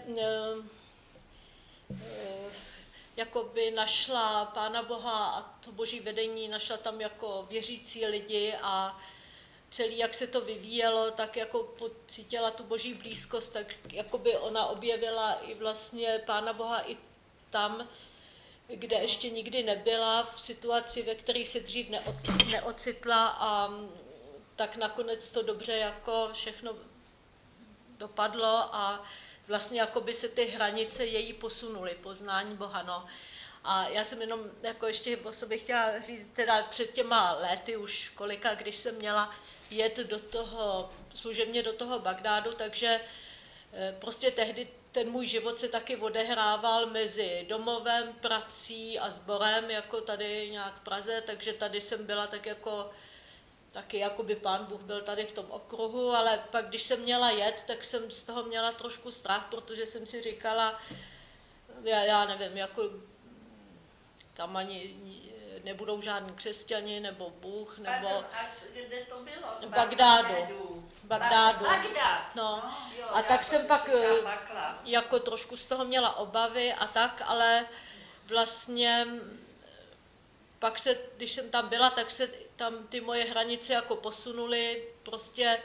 jakoby našla Pána Boha a to boží vedení, našla tam jako věřící lidi a celý, jak se to vyvíjelo, tak jako pocítila tu boží blízkost, tak jakoby ona objevila i vlastně Pána Boha i tam, kde ještě nikdy nebyla, v situaci, ve které se dřív neocitla a tak nakonec to dobře jako všechno dopadlo a vlastně jakoby se ty hranice její posunuly, poznání Boha. No. A já jsem jenom jako ještě o sobě chtěla říct, teda před těma léty už kolika, když jsem měla jet služebně do toho Bagdádu, takže prostě tehdy ten můj život se taky odehrával mezi domovem, prací a sborem, jako tady nějak v Praze, takže tady jsem byla tak jako taky jakoby Pán Bůh byl tady v tom okruhu, ale pak když jsem měla jet, tak jsem z toho měla trošku strach, protože jsem si říkala, já nevím, jako tam ani nebudou žádní křesťani, nebo Bůh, nebo... Pardon, a kde to bylo? Bagdádu. Bagdád. No. Jo, A tak jsem pak Bakla. jako trošku z toho měla obavy a tak, ale vlastně pak se, když jsem tam byla, tak se tam ty moje hranice jako posunuly, prostě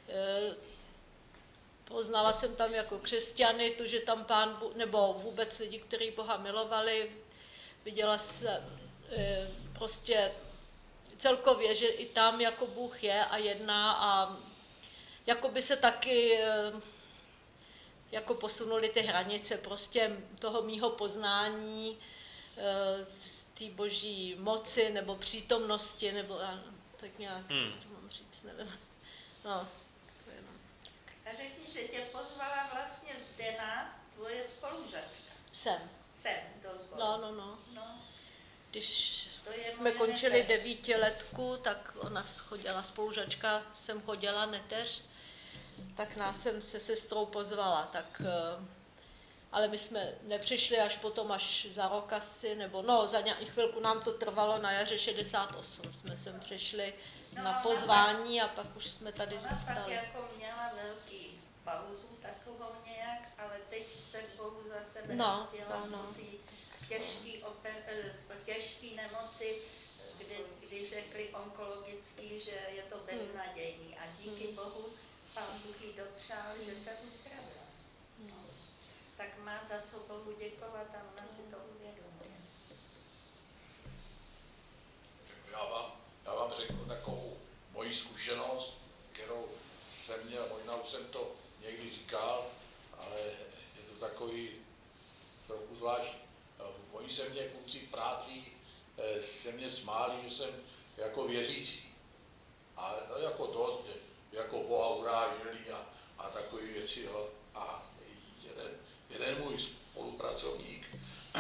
poznala jsem tam jako křesťany, to, že tam Pán Bůh, nebo vůbec lidi, kteří Boha milovali, viděla jsem prostě celkově, že i tam jako Bůh je a jedná a jako by se taky jako posunuly ty hranice prostě toho mýho poznání, té boží moci nebo přítomnosti, nebo tak nějak, co mám říct, nevím. No, to jenom. A řekni, že tě pozvala vlastně Zdena, tvoje spolužačka. Sem. Do sboru. No. No. Když To je jsme moje končili neteř. 9letku, tak ona chodila, spolužačka jsem chodila, neteř, tak nás jsem se sestrou pozvala, tak, ale my jsme nepřišli až potom, až za rok asi, nebo no, za chvilku nám to trvalo, na jaře 68 jsme sem přišli na pozvání a pak už jsme tady Ona pak zůstali. jako měla velký pauzu takovou nějak, ale teď se k Bohu zase No. ty těžké nemoci, kdy řekli onkologický, že je to beznadějný a díky Bohu Pán Bůh jí dopřál, že se uzdravila. No. Tak má za co Bohu děkovat a ona si to uvědomuje. Já vám řeknu takovou moji zkušenost, kterou jsem měl, možná už jsem to někdy říkal, ale je to takový trochu zvláštní. Oni se mě, kluci v práci, se mě smáli, že jsem jako věřící. Ale to jako dost, jako Boha uráželi a takové věci. Jo. A jeden můj spolupracovník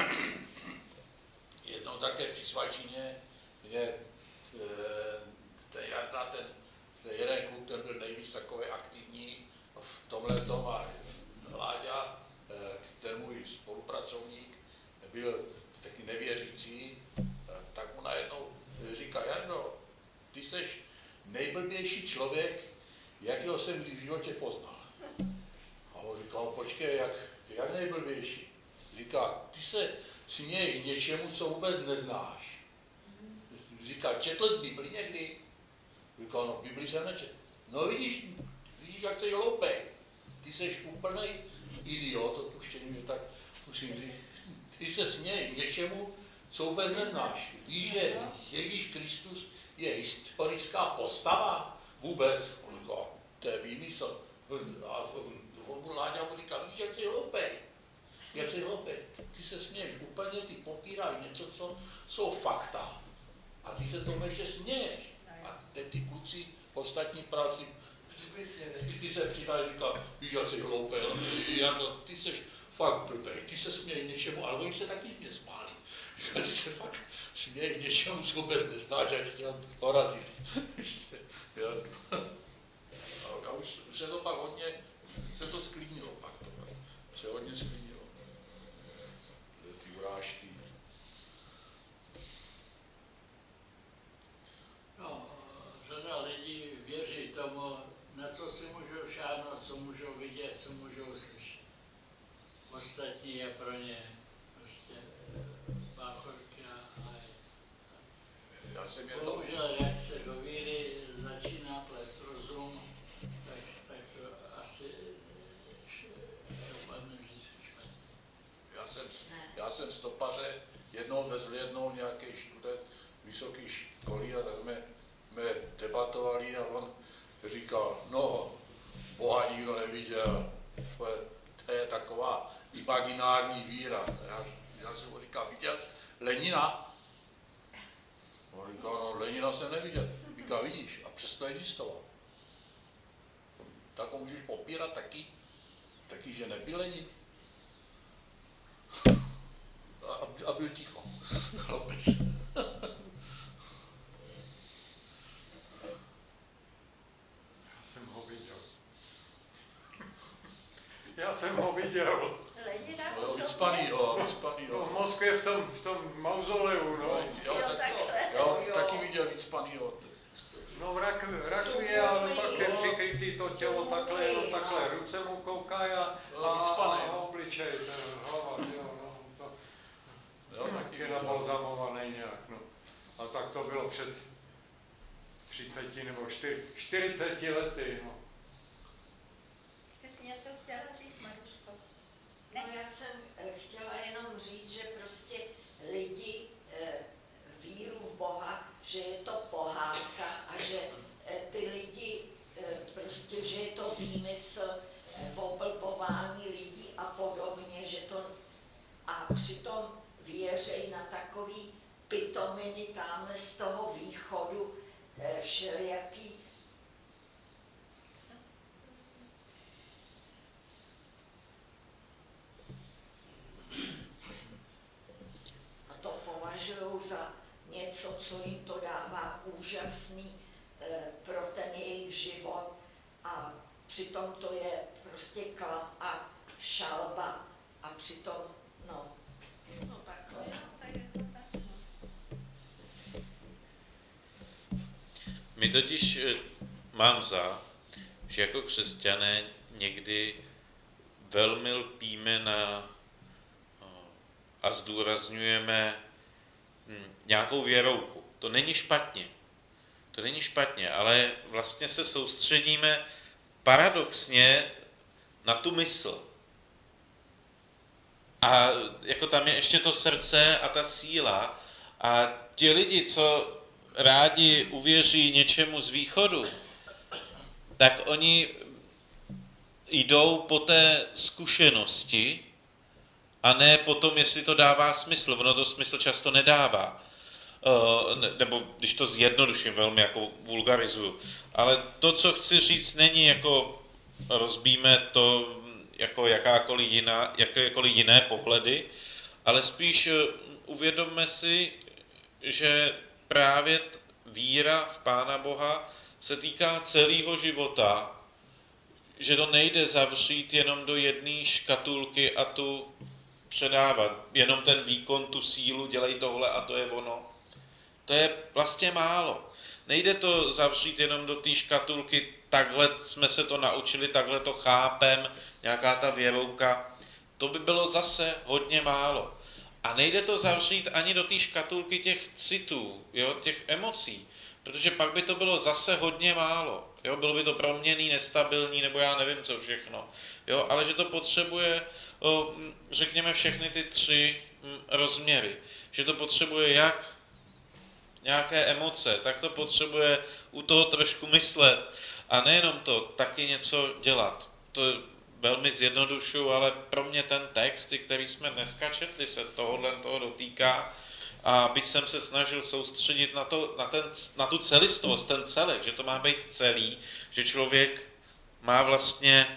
jednou také při svačině mě ten Jarda, ten jeden kluk, ten byl nejvíc takový aktivní v tomhletom a Láďa, ten můj spolupracovník, byl taky nevěřící, tak mu najednou říká, Jardo, ty seš nejblbější člověk, jakého jsem kdy v životě poznal. A on říkal, počkej, jak nejblbější? Říká, ty se směješ něčemu, co vůbec neznáš. Říká, četl jsi Bibli někdy? Říkal, no Bibli jsem nečetl. No vidíš, jak jsi hloupej. Ty seš úplný idiot, odpuštění, tak musím říct. Ty se směješ něčemu, co vůbec neznáš. Víš, že Ježíš Kristus je historická postava? Vůbec. On říká, to je výmysl. A on mu Láďa mu říká, víš, jak jsi hloupej. Jak jsi hloupej. Ty se směješ úplně, ty popíráš něco, co jsou fakta. A ty se tomu ještě směješ. A ty kluci ostatní práci, ty se přidají a říká, víš, jak jsi hloupej, ty jsi fakt blbej, ty se směješ něčemu, ale oni se taky mě smáli. Ty se fakt směješ něčemu, co vůbec neznáš, a ještě porazili. A už se to pak hodně, se to sklínilo pak to. Se hodně sklínilo. Ty urážky. No, řada lidí věří tomu, na co si můžou šáhnout, co můžou vidět, co můžou slyšet. Ostatní je pro ně prostě báchorky a Já jsem bohužel, jak se do víry začíná plést rozum, tak to asi dopadne vždycky špatně. Já jsem stopaře jednou vezl nějaký student vysoké školy a tak jsme debatovali a on říkal, no, Boha nikdo neviděl, to je taková imaginární víra. Já jsem mu říkal, viděl jsi Lenina? On říkal, no, Lenina jsem neviděl. Říkal, vidíš, a přesto existoval. Tak ho můžeš popírat taky, že nebyl Lenin. A byl ticho. Chlapec. Mauzoleu, no. Jo, taky viděl vycpanýho. No v rakvi, ale také přikrytý to tělo takhle, jenom takhle, ruce mu koukají a obličej, hlava, jo, no, to taky je nabalzamovaný nějak, no. A tak to bylo před 30 nebo 40 lety, no. Ty jsi něco chtěla říct, Maruško? No, já jsem chtěla jenom říct, že prostě lidi víru v Boha, že je to pohádka a že ty lidi prostě, že je to výmysl, oblbování lidí a podobně, že to a přitom věří na takový pitominy tamhle z toho východu všelijaký. A to považují za něco, co jim to dává úžasný pro ten jejich život a přitom to je prostě klam a šalba a přitom, no takhle. My totiž mám za, že jako křesťané někdy velmi lpíme na a zdůrazňujeme nějakou věrouku. To není špatně. To není špatně, ale vlastně se soustředíme paradoxně na tu mysl. A jako tam je ještě to srdce a ta síla. A ti lidi, co rádi uvěří něčemu z východu, tak oni jdou po té zkušenosti a ne po tom, jestli to dává smysl. Ono to smysl často nedává. Nebo když to zjednoduším, velmi jako vulgarizuju. Ale to, co chci říct, není jako rozbíme to jako jakékoliv jiné pohledy, ale spíš uvědomme si, že právě víra v Pána Boha se týká celého života, že to nejde zavřít jenom do jedné škatulky a tu předávat. Jenom ten výkon, tu sílu, dělej tohle a to je ono. To je vlastně málo. Nejde to zavřít jenom do té škatulky, takhle jsme se to naučili, takhle to chápem, nějaká ta věrouka. To by bylo zase hodně málo. A nejde to zavřít ani do té škatulky těch citů, jo, těch emocí, protože pak by to bylo zase hodně málo. Jo, bylo by to proměnný, nestabilní, nebo já nevím co všechno. Jo, ale že to potřebuje, řekněme, všechny ty 3 rozměry. Že to potřebuje jak nějaké emoce, tak to potřebuje u toho trošku myslet. A nejenom to, taky něco dělat. To velmi zjednodušuju, ale pro mě ten text, který jsme dneska četli, se toho dotýká. A byť jsem se snažil soustředit na tu celistvost, ten celek, že to má být celý, že člověk má vlastně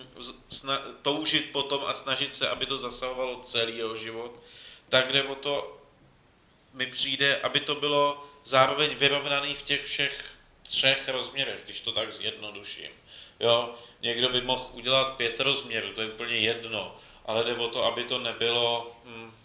toužit potom a snažit se, aby to zasahovalo celý jeho život, tak jde o to, mi přijde, aby to bylo zároveň vyrovnaný v těch všech 3 rozměrech, když to tak zjednoduším. Jo, někdo by mohl udělat 5 rozměrů, to je úplně jedno, ale jde o to, aby to nebylo,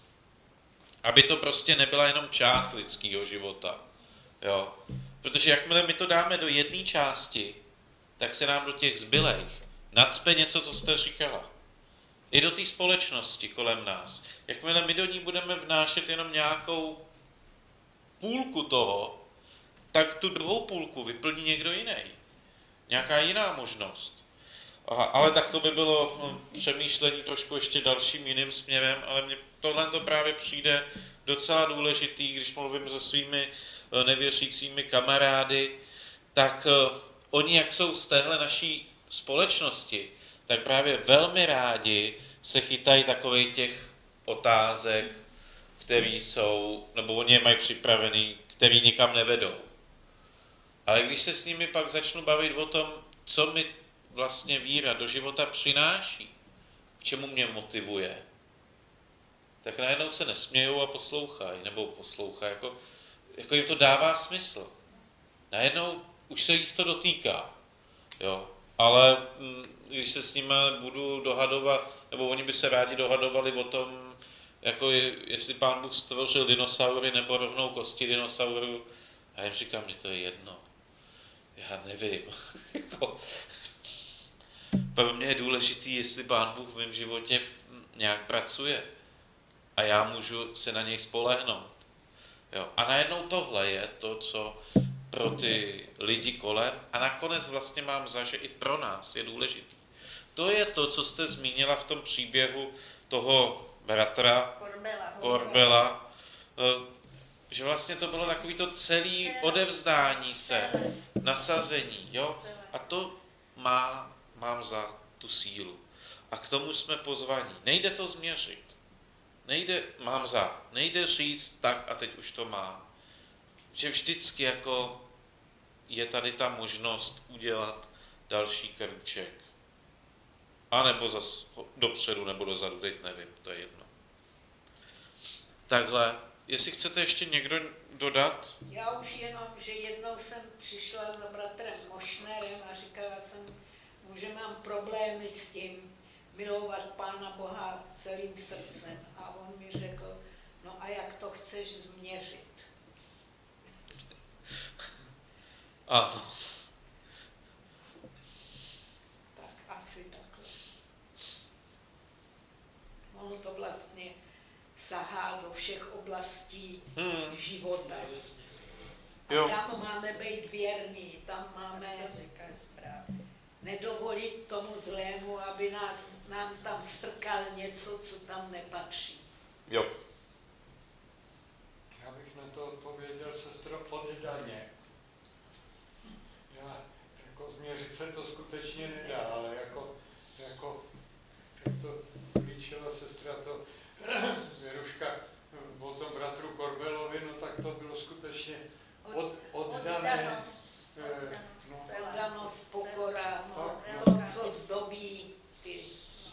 aby to prostě nebyla jenom část lidského života. Jo. Protože jakmile my to dáme do jedné části, tak se nám do těch zbylejch nacpe něco, co jste říkala. I do té společnosti kolem nás. Jakmile my do ní budeme vnášet jenom nějakou půlku toho, tak tu druhou půlku vyplní někdo jiný. Nějaká jiná možnost. Aha, ale tak to by bylo přemýšlení trošku ještě dalším jiným směrem, ale mně tohle to právě přijde docela důležitý, když mluvím se svými nevěřícími kamarády, tak oni, jak jsou z téhle naší společnosti, tak právě velmi rádi se chytají takových těch otázek, které jsou, nebo oni je mají připravený, který nikam nevedou. Ale když se s nimi pak začnu bavit o tom, co mi vlastně víra do života přináší, k čemu mě motivuje, tak najednou se nesmějou a poslouchají, nebo poslouchají, jako jim to dává smysl. Najednou už se jich to dotýká, jo. Ale když se s nimi budu dohadovat, nebo oni by se rádi dohadovali o tom, jako jestli Pán Bůh stvořil dinosaury nebo rovnou kosti dinosaurů, a jim říkám, že to je jedno. Já nevím. Jako, pro mě je důležitý, jestli Pán Bůh v mém životě nějak pracuje a já můžu se na něj spolehnout. Jo. A najednou tohle je to, co pro ty lidi kolem a nakonec vlastně mám za, že i pro nás je důležitý. To je to, co jste zmínila v tom příběhu toho bratra Korbela, že vlastně to bylo takový to celé odevzdání se, nasazení, jo? A to mám za tu sílu. A k tomu jsme pozvaní. Nejde to změřit. Nejde říct tak a teď už to mám. Že vždycky jako je tady ta možnost udělat další krůček. A nebo zas dopředu nebo dozadu, teď nevím, to je jedno. Takhle, jestli chcete ještě někdo dodat? Já už jenom, že jednou jsem přišla za bratrem Mošnerem a říkala jsem mu, že mám problémy s tím milovat Pána Boha celým srdcem. A on mi řekl, no a jak to chceš změřit? Ano. Tak asi takhle. Ono to vlastně sahá do všech oblastí života. A Jo. tam máme být věrní, tam máme nedovolit tomu zlému, aby nám tam strkal něco, co tam nepatří. Jo. Já bych na to odpověděl, sestro, oddaně. Jako změřit se to skutečně nedá, ale jako jak to líčila sestra, to Věruška o tom bratru Korbelovi, no tak to bylo skutečně oddané. Oddanost, pokora, no, Tak, to, co zdobí ty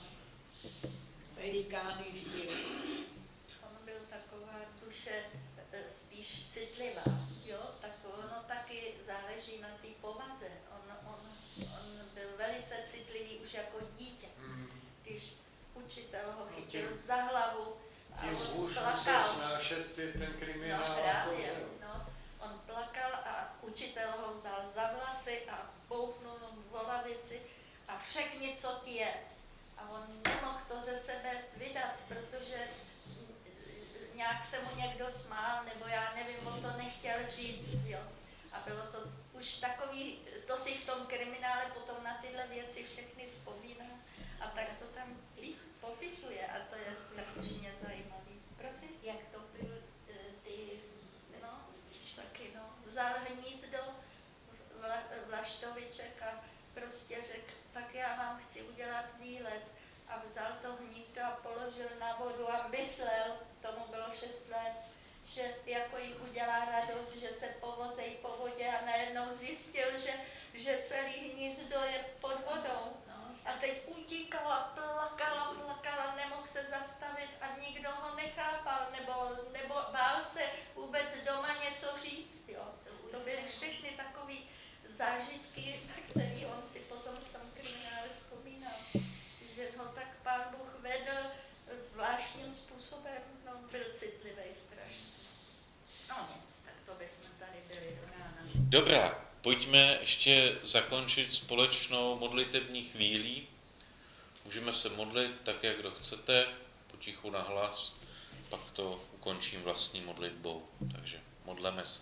velikány v díle. On byl taková duše spíš citlivá, jo, tak ono taky záleží na té povaze. On byl velice citlivý už jako dítě. Když učitel ho chytil za hlavu a Tím on hůř musel plakal. snášet ten kriminál. No právě, no. On plakal a učitel ho vzal za vlasy a bouchnul mu o lavici a řekni, co ti je. A on nemohl to ze sebe vydat, protože nějak se mu někdo smál, nebo já nevím, on to nechtěl říct, jo. A bylo to už takový, to si v tom kriminále potom na tyhle věci všechny vzpomíná a tak to tam popisuje a to je strašně zajímavý. Prosím, jak to byl no, taky no, vzal hnízdo Vlaštoviček a prostě řekl, tak já vám chci udělat výlet. A vzal to hnízdo a položil na vodu a myslel, tomu bylo 6 let, že jako jim udělá radost, že se povozejí po vodě a najednou zjistil, že celý hnízdo je pod vodou. No. A teď utíkala, plakala, nemohl se zastavit a nikdo ho nechápal, nebo bál se vůbec doma něco říct. Jo. To byly všechny takové zážitky, na které on si potom v tom kriminále vzpomínal. Že ho tak Pán Bůh vedl zvláštním způsobem, no, byl citlivý strašně. No nic, tak to bychom tady byli do rána. Dobrá, pojďme ještě zakončit společnou modlitební chvílí. Můžeme se modlit tak, jak kdo chcete, potichu nahlas, pak to ukončím vlastní modlitbou. Takže modleme se.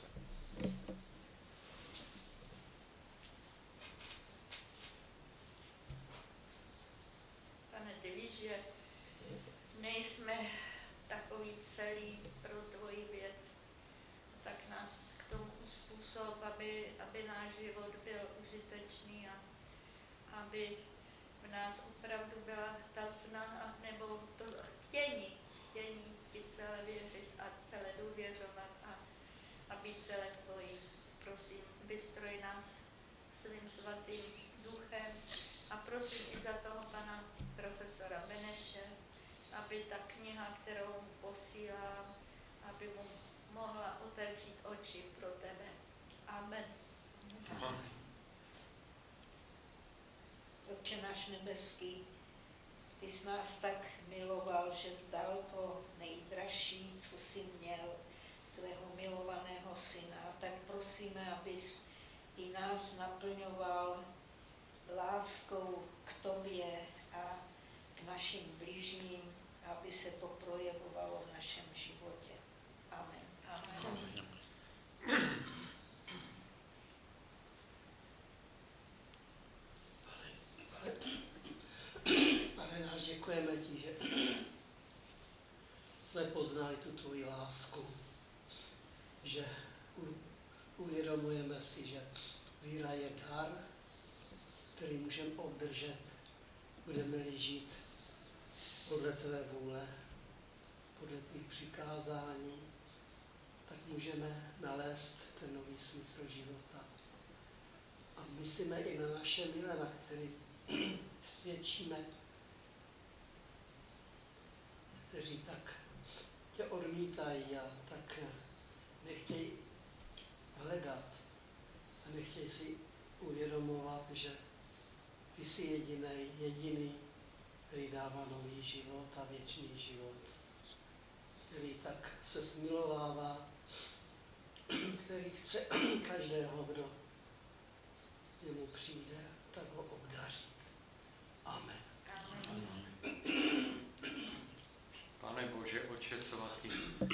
Pane, ty víš, že nejsme takový celý pro tvoji věc, tak nás k tomu způsob, aby náš život byl užitečný a aby v nás opravdu byla ta snaha nebo to chtění ti celé věřit a celé důvěřovat a být celé tvojí. Prosím, vystroj nás svým svatým duchem a prosím i za toho pana profesora Beneše, aby ta kniha, kterou mu posílám, aby mu mohla otevřít oči pro tebe. Amen. Otče náš nebeský, ty jsi nás tak miloval, že zdal to nejdražší, co jsi měl, svého milovaného syna. Tak prosíme, abys i nás naplňoval láskou k tobě a k našim blížním, aby se to projevovalo v našem životě. Amen. Amen. Pane náš, děkujeme ti, že jsme poznali tu tvoji lásku, že uvědomujeme si, že víra je dar, který můžeme obdržet, budeme-li žít podle tvé vůle, podle tvých přikázání, tak můžeme nalézt ten nový smysl života. A myslíme i na naše milé, na který svědčíme, kteří tak tě odmítají a tak nechtějí hledat a nechtějí si uvědomovat, že ty jsi jediný, který dává nový život a věčný život, který tak se smilovává, který chce každého, kdo jemu přijde, tak ho obdařit. Amen. Pane Bože, Otče svatý,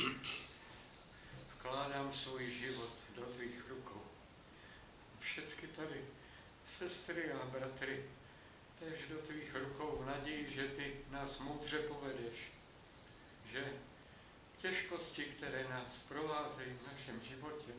vkládám svůj život do tvých rukou. Všechny tady sestry a bratry, též do tvých rukou v naději, že ty nás moudře povedeš, že těžkosti, které nás provázejí v našem životě,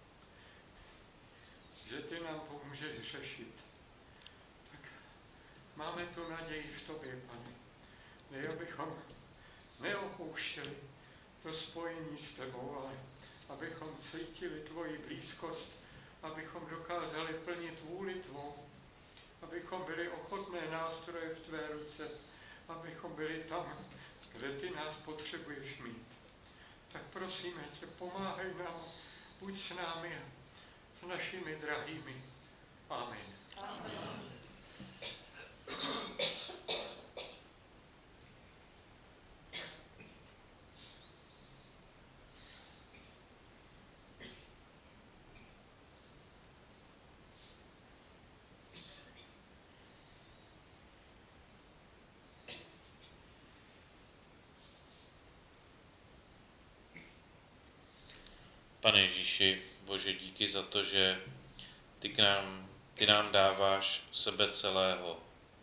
že ty nám pomůžeš řešit. Tak máme tu naději v tobě, Pane. Ne, abychom neopouštěli to spojení s tebou, ale abychom cítili tvoji blízkost, abychom dokázali plnit vůli tvou, abychom byli ochotné nástroje v tvé ruce, abychom byli tam, kde ty nás potřebuješ mít. Tak prosíme tě, pomáhej nám, buď s námi a s našimi drahými. Amen. Amen. Pane Ježíši, Bože, díky za to, že ty nám dáváš sebe celého.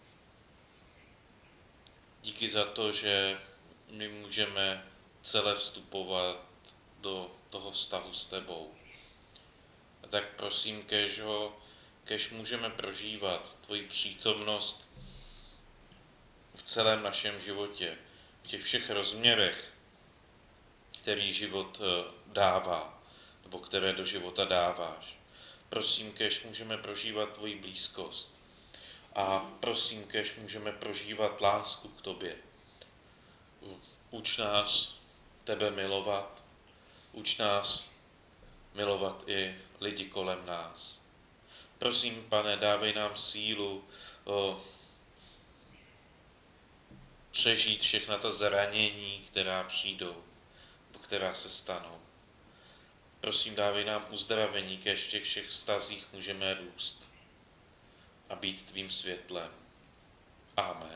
Díky za to, že my můžeme celé vstupovat do toho vztahu s tebou. A tak prosím, kež můžeme prožívat tvoji přítomnost v celém našem životě, v těch všech rozměrech, který život dává, nebo které do života dáváš. Prosím, kež můžeme prožívat tvoji blízkost. A prosím, kež můžeme prožívat lásku k tobě. Uč nás tebe milovat. Uč nás milovat i lidi kolem nás. Prosím, Pane, dávej nám sílu přežít všechna ta zranění, která přijdou, která se stanou. Prosím, dávej nám uzdravení, kež v těch všech vztazích můžeme růst a být tvým světlem. Amen.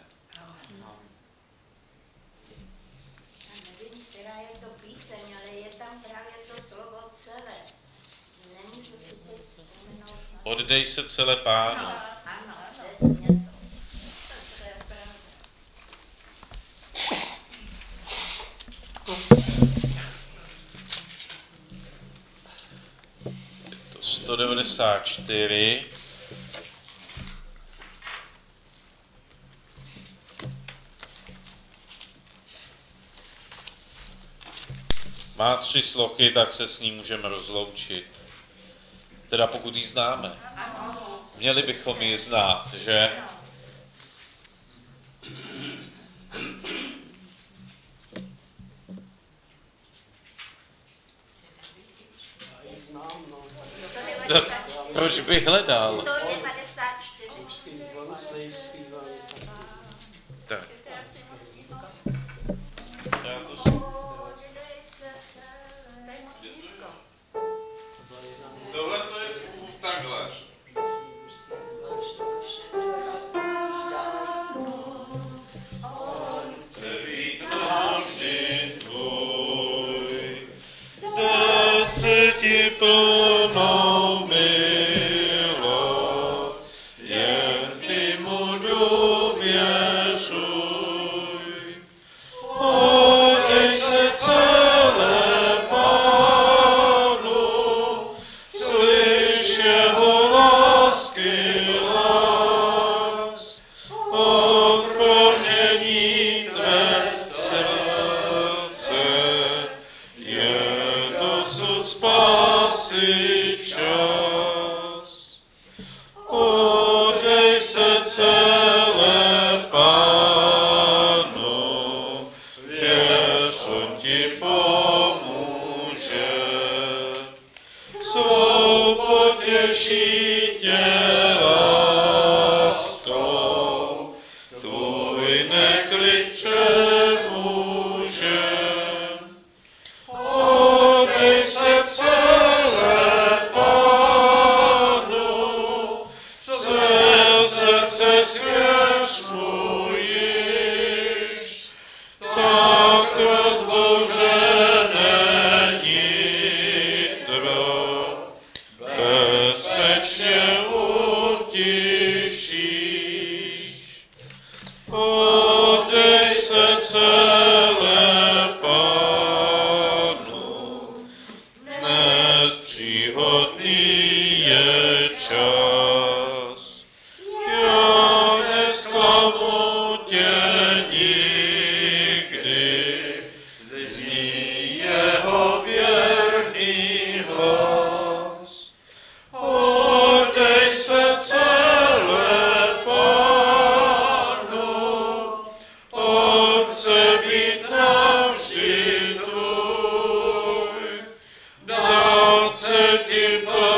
Já nevím, která je to píseň, ale je tam právě to slovo celé. Nemůžu si teď vzpomenout. Oddej se celé Pánu. Ano, přesně to. To je pravda. 194. Má 3 sloky, tak se s ním můžeme rozloučit. Teda pokud ji známe. Měli bychom ji znát, že? Tak proč bych hledal? 194. Už jsme ji zpívali. Tak. ti plnou milost, jen ty mu důvěřuj. Odej se celé Pánu, slyš jeho lásky hlas. On promění tvé srdce, je dosud spásy čas. Odej se celé Pánu, věř, on ti pomůže. Svou potěší tě láskou, tvůj neklid přemůže. Odej se celé Pánu, své srdce svěř mu již, tak rozbouřené nitro bezpečně utišíš. Odej se celé Pánu, dnes příhodný je čas. Já nezklamu tě nikdy, zní jeho věrný hlas. Odej se celé Pánu, on chce být navždy tvůj, dát se ti